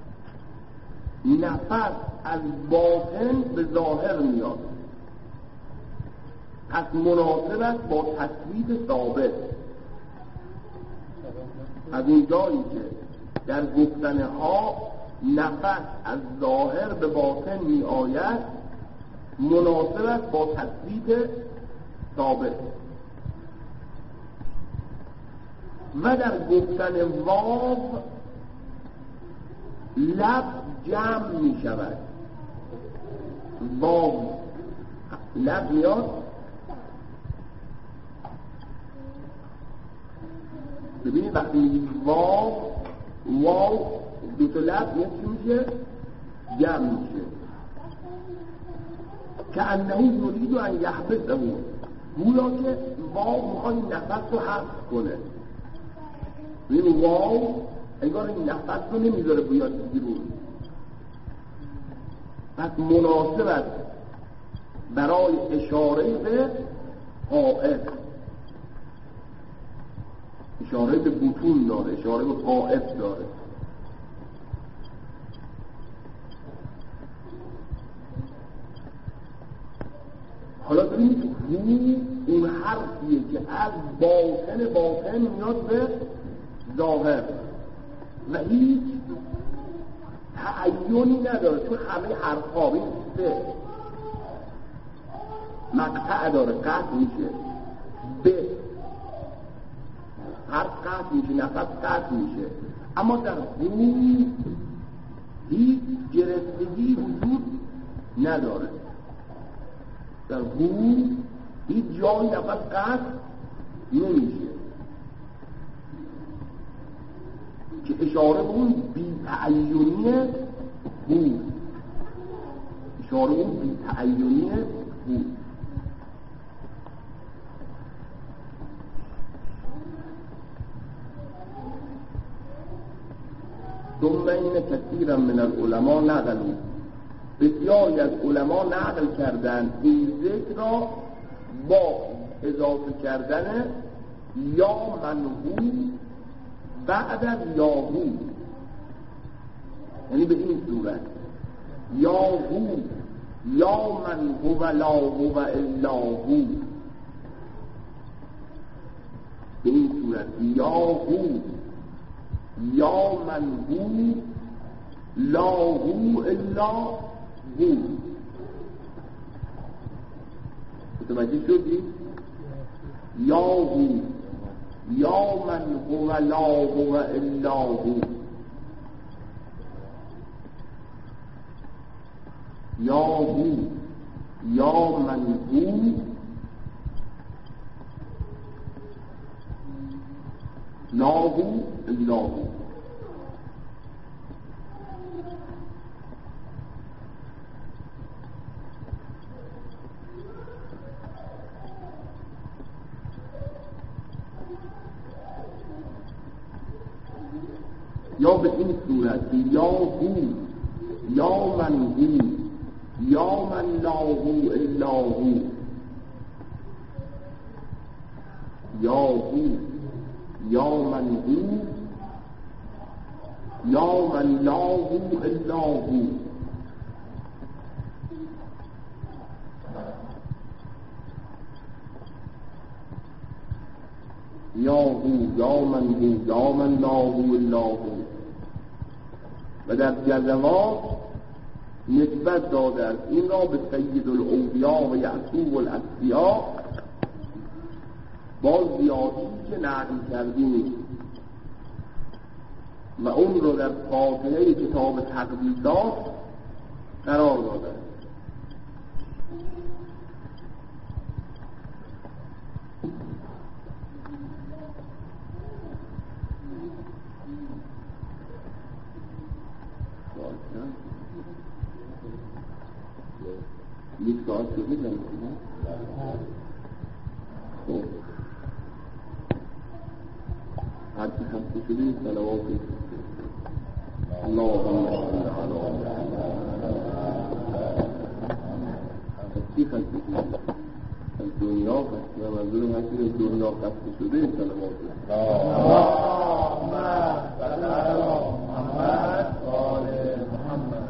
نفس از باطن به ظاهر میاد، پس مناسبت با تثبیت ثابت. از اون جایی که در گفتنه ها نفس از ظاهر به باطن می آید، مناسبت با تثبیت ثابت. و در گفتن واو لب جمع می شود. واو لب میاد، ببینید وقتی میگید واو دو تا لفظ چی میشه؟ جمع میشه. که انه یرید ان یحبسه، گویا که واو میخواد این نفس رو حفظ کنه. این واو انگار این نفس رو نمیذاره بیاد بیرون. پس مناسب است برای اشاره به قائد، اشاره به بطون داره، اشاره به قائد داره. حالا ببینید اون حرفیه که از باطن میاد به ظاهر و هیچ تعیینی نداره، چون همه حرف‌ها این سه مقطع داره، قطع میشه، به حرف قطع میشه، نفس قطع میشه، اما در هیچ گرفتگی وجود نداره. در هیچ جایی نفس قطع نمیشه که اشاره به اون بی‌تعیینی بود، اشاره به اون بی‌تعیینی بود. ثم این کثیرا من العلماء نقلوا، بسیاری از علما نقل کردن این ذکر را با اضافه کردن یا منهو بعد از یاهو، یعنی به این صورت یاهو یا من هو لا هو الا هو، به این صورت یاهو یا من هو لا هو الا هو. متوجه شدی؟ یاهو یا من هو لا هو الا هو، یاهو یا من هو لا هو الا هو. یا به این صورت یا هو یا من هو یا من لا هو الا هو، یا هو یا من هو یا من لا هو الا هو. یا هو یا من هو یا من لا هو الا هو. و در جزوات نسبت داده است این را به سید الاولیا و یعقوب الاسفیا با زیادی که نقل کردیم و اون رو در فاتحه کتاب تقدیسات قرار داده است. یک ساعت شده جمعه خب هر چی خسته شده صلوات اللهم صل علی کی خسته شده از دنیا خسته و منظور هرچی از دنیا خسته شده صلوات اللهم صل علی محمد و آل محمد.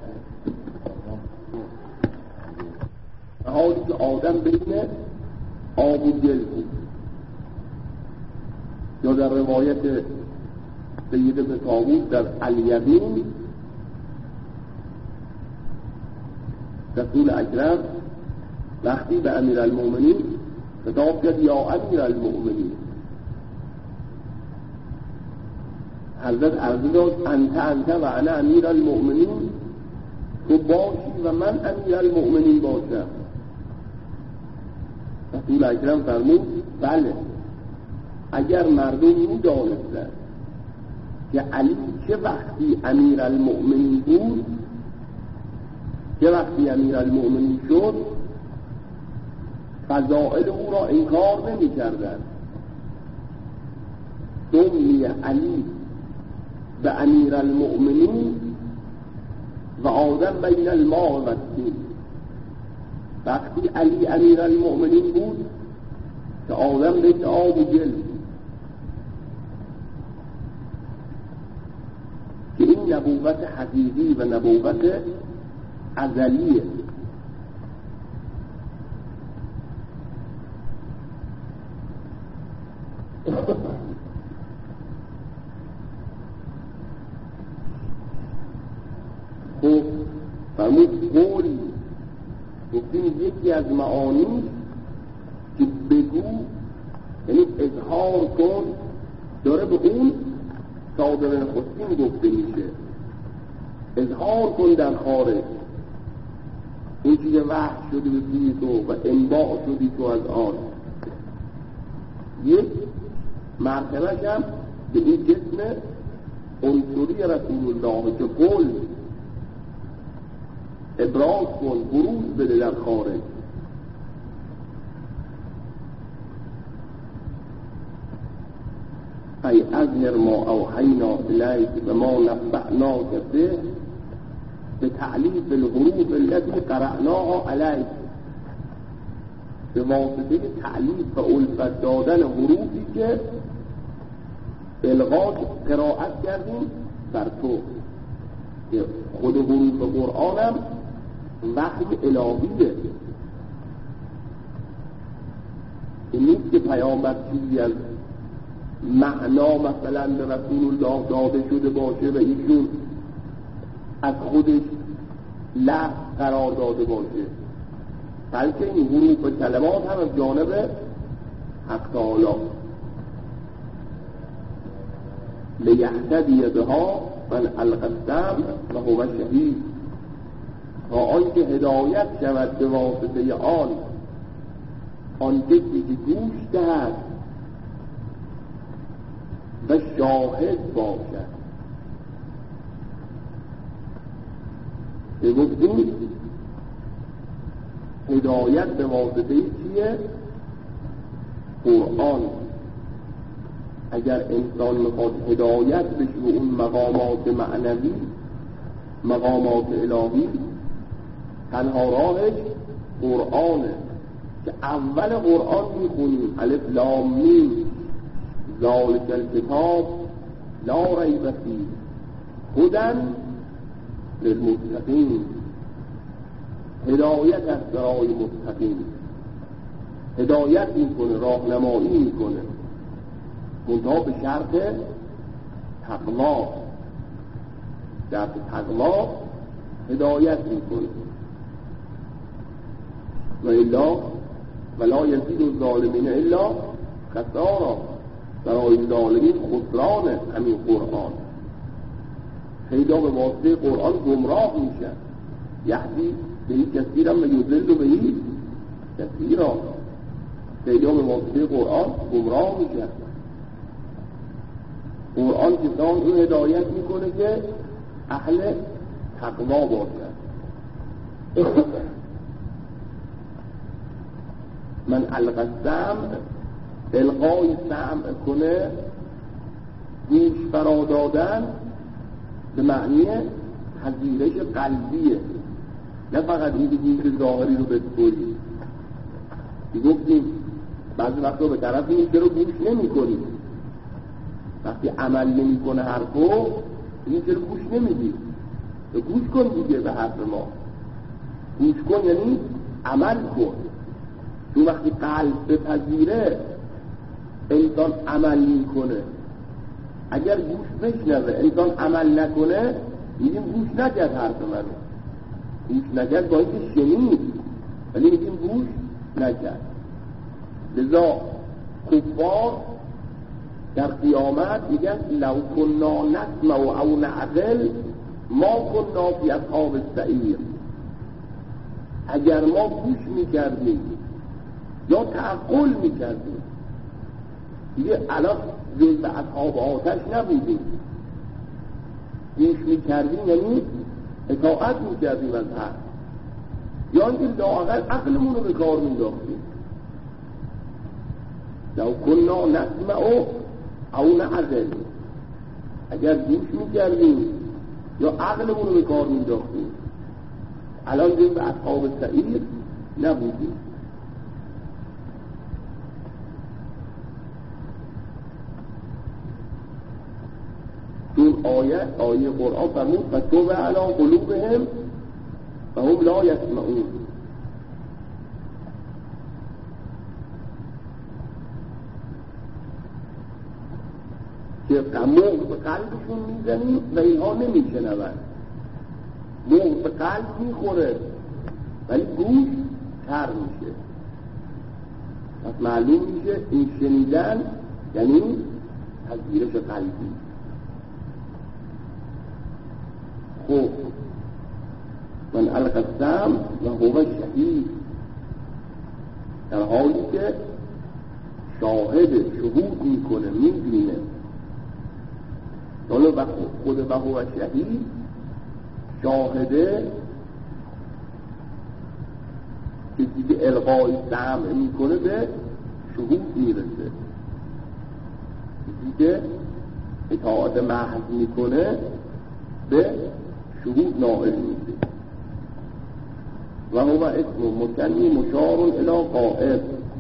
حالی که آدم بین آب و گل بود، یا در روایت سید ابن طاووس در الیقین رسول اکرم وقتی به امیرالمومنین خطاب کرد یا امیرالمومنین، حضرت عرض داد انت و انا امیرالمومنین، تو باشی و من امیرالمومنین باشم. رسول اکرم فرمود بله، اگر مردم می‌دانستند که علی چه وقتی امیرالمؤمنین بود، چه وقتی امیرالمؤمنین شد، فضائل او را انکار نمی کردن. سمی علی به امیرالمؤمنین و آدم بین الماء و الطین. وقتی علی امیرالمؤمنین بود که آدم بین آب و گل بود، که این نبوت حقیقی و نبوت ازلیه. خب فرمود قولی، گفتیم یکی از معانی که بگو یعنی اظهار کن، داره به اون صادق نخستین گفته میشه. اظهار کن در خارج این چیز وحی شده به سوی تو و انباع شدی تو از آن. یک مرتبهش هم به این جسم عنصری رسول الله که قول ابراز کن، بروز بده در خارج. ای اظهر ما اوحینا الیک و ما نبعناک به تعلیف الحروف التي قرأناها علیک، به واسطه تعلیف و الفت دادن حروفی که الغاز قرائت کردیم بر تو. خود حروف قرآنم وحی الهیه، این نیست که پیامبر چیزی از معنا مثلا به رسول الله داده شده باشه و ایشون از خودش لفظ قرار داده باشه، بلکه این حروف و کلمات هم از جانب حق تعالی لیهتدی بها من القی السمع و هو شهید، تا آنکه هدایت شود به واسطه آن کسی که گوش دهد و شاهد باشد. به گفتیم هدایت به واسطه چیه؟ قرآن. اگر انسان میخواد هدایت بشه اون مقامات معنوی، مقامات الهی، تنها راهش قرآنه که اول قرآن میخونیم الف لام میم ذالک الکتاب لا ریب فیه هدی للمتقین، هدایت از برای متقین، هدایت میکنه، راهنمایی میکنه، منتها به شرط تقوا. شرط تقوا هدایت میکنه و الا ولا یزید الظالمین الا خسارا، برای ظالمین خسران همین قرآن. پیدا به واسطه قرآن گمراه میشن، یهدی به این کثیر هم یضل به این کثیرا، پیدا به واسطه قرآن گمراه میشن. قرآن کسان این هدایت میکنه که اهل تقوا باشن. من القی السمع، القای سمع کنه، گوش فرا دادن به معنی پذیرش قلبیه، نه فقط این گوش ظاهری رو بسپری. گفتیم بعضی وقتا به طرف این چرا گوش نمی کنی، وقتی عمل نمی کنه حرفو این چرا گوش نمیدی؟ گوش کن دیگه به حرف ما، گوش کن یعنی عمل کن. چون وقتی قلب بپذیره انسان عمل میکنه. اگر گوش بشنوه انسان عمل نکنه میگیم گوش نکرد حرف منو، گوش نکرد با اینکه شنید ولی میگیم گوش نکرد. لذا کفار در قیامت میگن لو کنا نسمع او نعقل ما کنا فی اصحاب السعیر، اگر ما گوش میکردیم یا تعقل میکردیم دیگه الان جز اصحاب آتش نبودیم. گوش میکردیم یعنی اطاعت میکردیم از حق، یا اینکه لااقل عقلمون رو به کار مینداختیم. لو کنا نسمع او نعقل، اگر گوش میکردیم یا عقلمون رو به کار مینداختیم الان دیم به اصحاب سعیر نبودیم. چون آیه قرآن فرمود فتوب علی قلوبهم فهم لا یسمعون، که موق به قلبشون میزنیم و اینها نمیشنون. موق به قلب میخوره ولی گوش تر میشه، پس معلوم میشه این شنیدن یعنی پذیرش قلبی. خب من القی السمع و هو شهید، در حالی که شاهد شهود میکنه میبینه، حالا خود و هو شهید شاهده کسی که القای سمع میکنه به شهود میرسه، کسی که اطاعت محض میکنه به شهود نائل میشه. و هو اسم مکنی مشار الی قائل،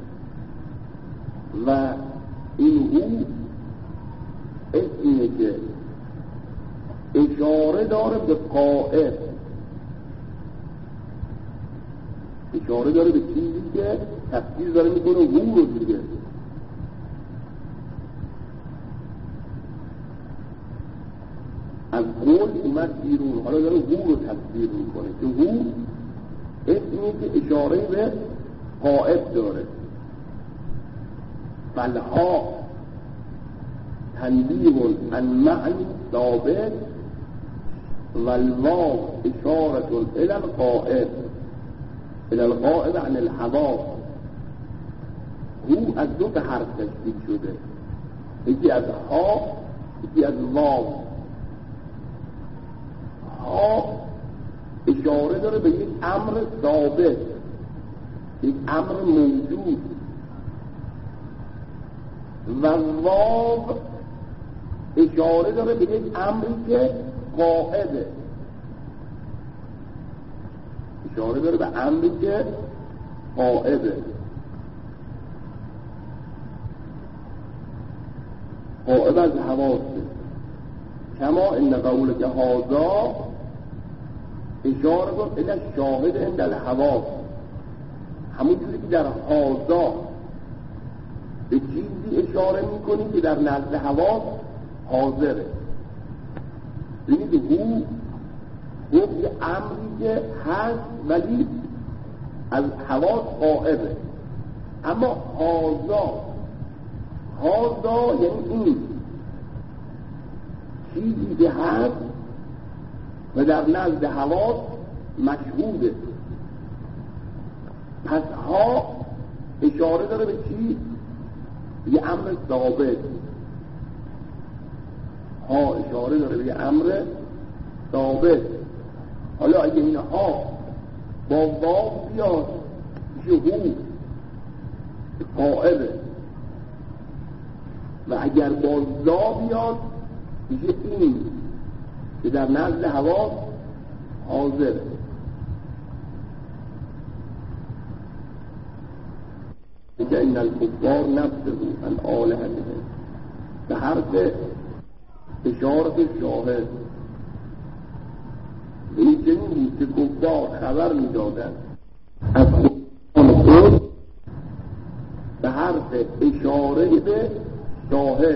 و این او اسمیه که اشاره داره به قائل، اشاره داره به چیزی که تفسیر داره میکنه او رو دیگه. از قول اومد بیرون، حالا داره او رو تفسیر میکنه که او اسمی که اشاره به قائد داره. فلها تنبیه عن معنی ثابت و الواو اشارة الى القائد، الى القائد عن الحواس. او از دو حرف تشکیل شده، یکی از ها یکی از واو. ها اشاره داره به یک امر ثابت، یک امر موجود، و واو اشاره داره به یک امری که قائده، اشاره داره به امری که قائده. قائد از حواسه، کما ان قول که هازا اشاره کن الى شاهد عند الحواس، همون چیزی که در هازا به چیزی اشاره میکنی که در نزد حواس حاضره. ببینید او یه امری که هست ولی از حواس قائبه، اما هازا یعنی این چیزی که هست و در نزد حواس مشهوده. پس ها اشاره داره به چی؟ یه امر ثابت. ها اشاره داره به یه امر ثابت. حالا اگه این ها با واو بیاد میشه هو قائبه، و اگر با زا بیاد میشه این که در نزد حواس حاضره. که این الکفار نفسه ان آلهتهم، به حرف اشارت شاهد. این چنین بود که کفار خبر میدادن از خود به حرف اشاره به شاهد،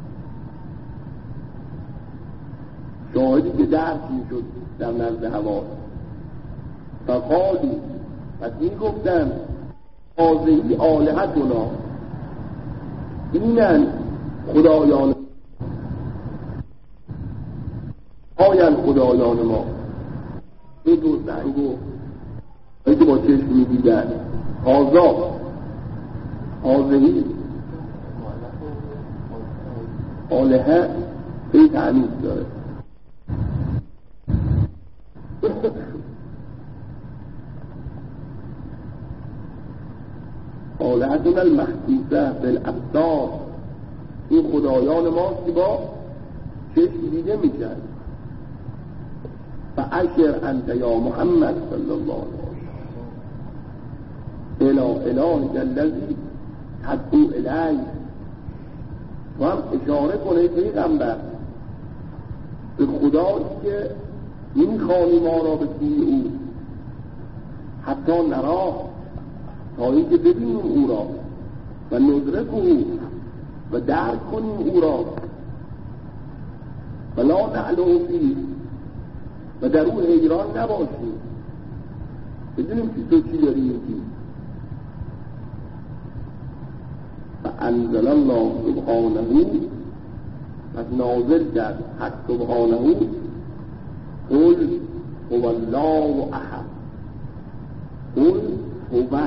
شاهدی که درک میشد در نزد حواس. فقالوا، پس میگفتن هذه آلهتنا، اینن خدایان، آین خدایان ما. این دو زنگو که با چشم میدیدن هذه آلهه به تعنیف داره. آلهتون المحسوسه بالابصار، این خدایان ماست که با چشم دیده میشن. فاشر انت یا محمد صلی الله علیه وسلم الی الهک الذی تدعو الیه، و هم اشاره کنه پیغمبر به خدایی که میخوانی ما را به سوی او، حتی نرا، تا اینکه ببینیم او را و ندرک او و درک کنیم او را، و لا نعلم فیه، و در اون حیران نباشیم، بدونیم که تو چی داری میگی. فانزل الله سبحانه، پس نازل کرد حق سبحانه، قل هو الله احد، قل هو،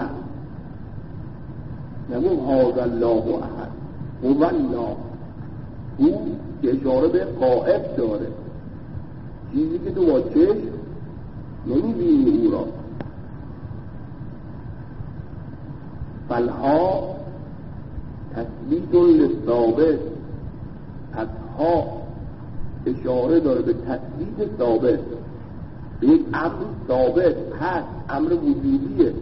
نگو هذا الله احد، هو الله، او که اشاره به غائب داره، چیزی که تو با چشم نمیبینی او را. فالها تثبیت للثابت، پس ها اشاره داره به تثبیت ثابت، به یک امر ثابت هست، امر وجودیه.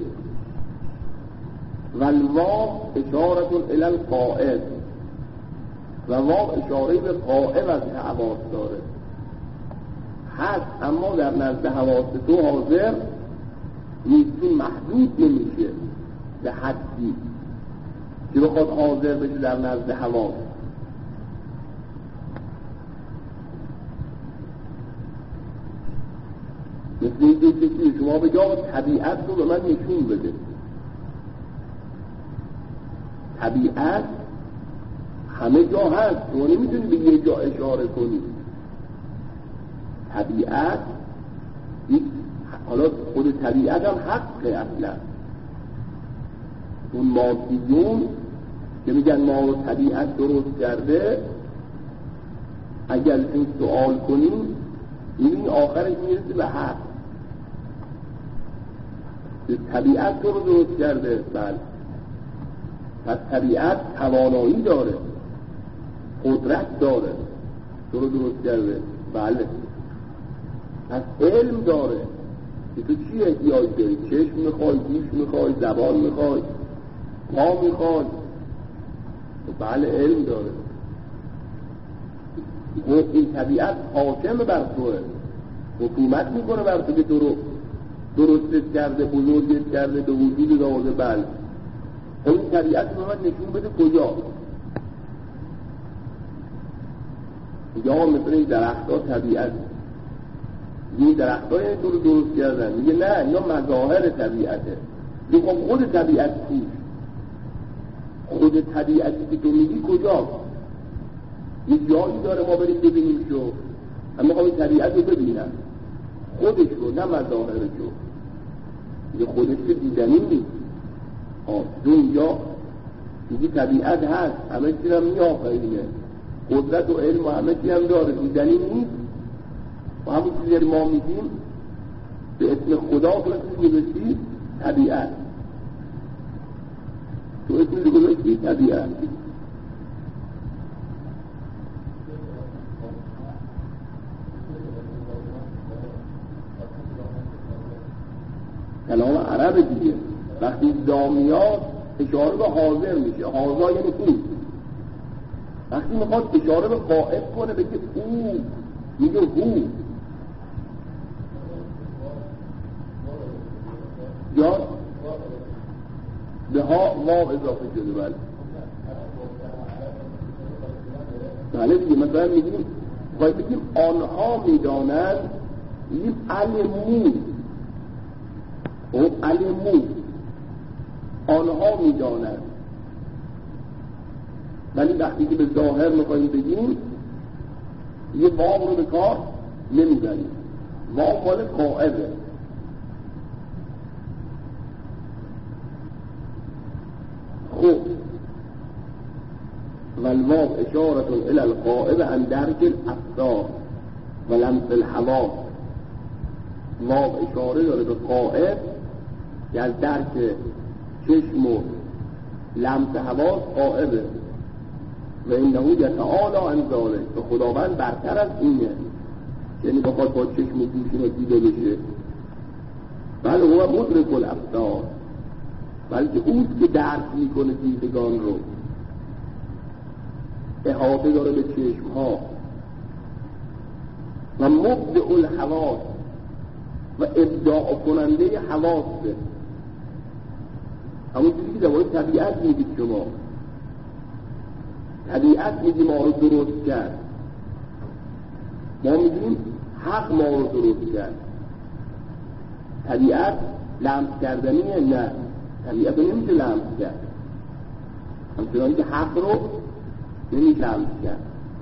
و الواو اشارتون الی القائب، و واو اشاره به قائب از حواس داره، هست اما در نزد حواس تو حاضر نیستی، محدود نمیشه به حدی که بخواد حاضر بشه در نزد حواس. مثل این که شما به جا طبیعت رو به من نشون بده، طبیعت همه جا هست، تو نمیتونی به یه جا اشاره کنی. طبیعت حالا خود طبیعت هم حقه اصلا. اون مادیون که میگن ما رو طبیعت درست کرده، اگر این سوال کنیم این آخرش میرسه به حق. طبیعت رو درست کرده، بله، پس طبیعت توانایی داره، قدرت داره، تو رو درست کرده، بله. پس علم داره که تو چی احتیاج داری، چشم میخوای، گوش میخوای، زبان میخوای، پا میخوای، بله علم داره. و این طبیعت حاکم بر توه، حکومت میکنه بر تو که تو رو درستت کرده، بزرگت کرده، به وجود داده. بله، این طبیعت رو من نشون بده کجا. یا مثل این درخت ها طبیعت، این درخت ها تو رو درست کردن، میگه نه یا مظاهر طبیعته. میگه خود طبیعت توش، خود طبیعتی که تو میگی کجا؟ یه جایی داره ما بریم ببینیم شو، اما خواهی طبیعت رو ببینم، خودش رو، نه مظاهرش رو. میگه خودش که دیدنی نیست. تو اینجا میگی طبیعت هست، همه چی هم میآفرینه، قدرت و علم و همه چی هم داره، دیدنی نیست. و همون چیزی ما میگیم به اسم خدا برسید میگوشی طبیعت، تو اسم میگوشی طبیعت. کلام عرب دیگه، وقتی دامیات اشاره به حاضر میشه، حاضر یعنی این. وقتی میخواد اشاره به قائب کنه بگه او، میگه هو. یا به ها واو اضافه شده. بله بله دیگه، مثلا میگیم باید بگیم آنها میدانند، میگیم علمون، او علمون، آنها میدانند. ولی وقتی که به ظاهر میخواییم بگیم یه واو رو به کار نمیزنیم، واو مال قائبه. خب والواو اشارة الى القائب عن درک الابصار و لمس الحواس. واو اشاره داره به قائب که از درک چشم و لمس حواس غائبه و انه یتعالی عن ذلک، به خداوند برتر از اینه، یعنی بخواد با چشم و گوش اینا دیده بشه. بله هو مدرک الابصار، بلکه اوست که درک میکنه دیدگان رو، احاطه داره به چشم ها و مبدع الحواس و ابداع کننده حواسه. همون چیزی که دواره طبیعت میگید شما، طبیعت میگی ما رو درست کرد، ما میگیم حق ما رو درست کرد. طبیعت لمس کردنیه؟ نه، طبیعت رو نمیشه لمس کرد، همچنان که حق رو نمیشه لمس کرد.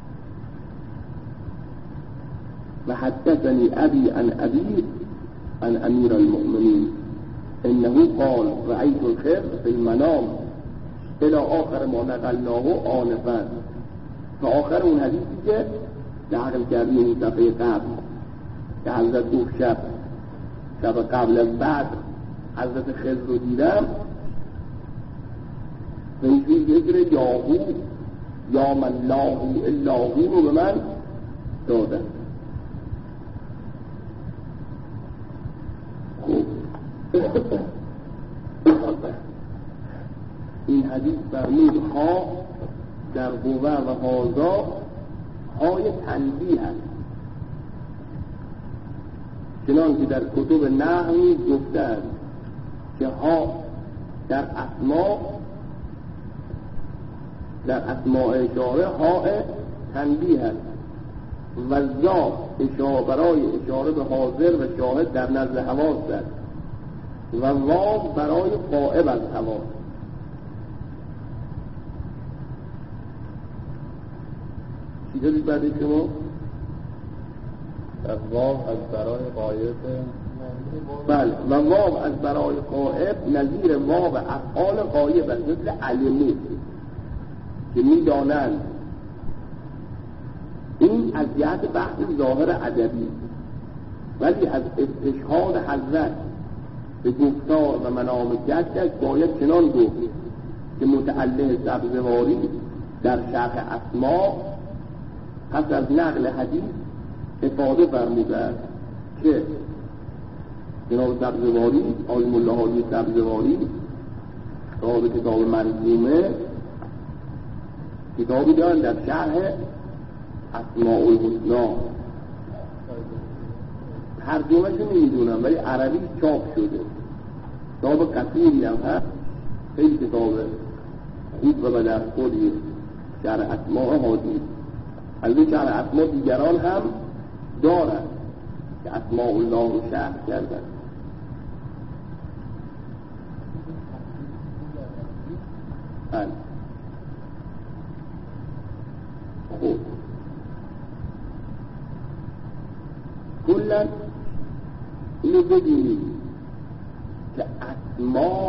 و حدثني ابي عن ابي عن امیر المؤمنین انه قال رأيت الخضر في المنام الى آخر ما نقلناه آنفا. تا آخر اون حدیثی که نقل کردیم اون صفحه قبل که حضرت گفت شب قبل از بعد حضرت خضر رو دیدم، و اینجوری ذکر یاهو یا من لاهو الاهو رو به من دادن. این حدیث فرمود ها در قوه و هازا های تنبیه هست، چنان که در کتب نحو گفتند که ها در اسماء اشاره ها تنبیه هست و زا برای اشاره به حاضر و شاهد در نزد حواس است و واو برای غائب از حواس. چی دارید بعد شما؟ از واو از برای غایب. بله، و واو از برای غائب نظیر واو افعال غایب است، مثل علمو که میدانند. این از جهت بحث ظاهر ادبی، ولی از استشهاد حضرت به گفتار و منامکیت باید چنان گفت که متعلق سبزواری در شرح اسما پس از نقل حدیث افاده فرموده است که جناب سبزواری آلم الله علی سبزواری صاحب کتاب منظومه کتابی دارن در شرح اسماء الحسنا، ترجمه‌شو نمیدونم ولی عربی چاپ شده، کتاب قصیری هم هست، خیلی کتاب خوب و در خودی شرح اسماء حاضر. البته شرح اسماء دیگران هم دارن که اسماء الله رو شرح کردن. خوب کلن اینو ببینید که اسماء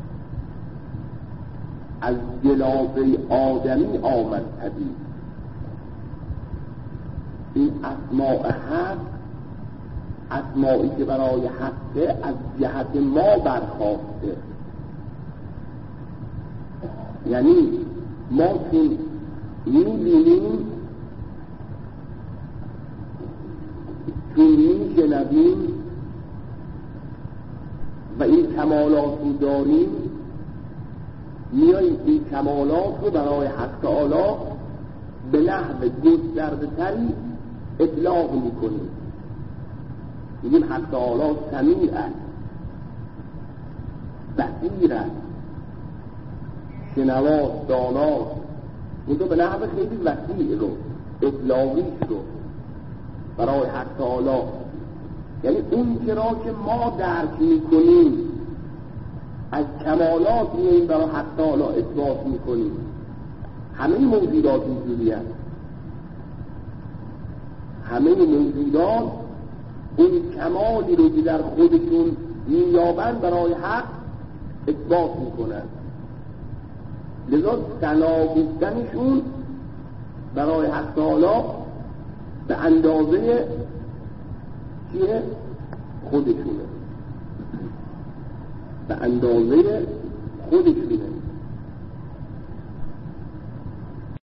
از جلابه آدمی آمد پدید. این اسماء حق اسمائی که برای حقه از جهت ما برخواسته، یعنی ما چون میبینیم چون میشنویم و این کمالات رو داریم، میاییم این کمالات رو برای حق تعالی به نحو گسترده تری اطلاق میکنیم. میگیم حق تعالی سمیع است، بصیر است، شنواست، داناست، منطقه به نحو خیلی وسیع رو اطلاقیش رو برای حق تعالی، یعنی اون چرا که ما درک میکنیم از کمالات میاییم برای حق تعالی اثبات میکنیم. همه موجودات اینجوری هست، همه موجودات اون کمالی رو که در خودشون مییابند برای حق اثبات میکنند. لذا ثنا گفتنشون برای حق تعالی به اندازه چیه؟ خودشونه، به اندازه خودشونه.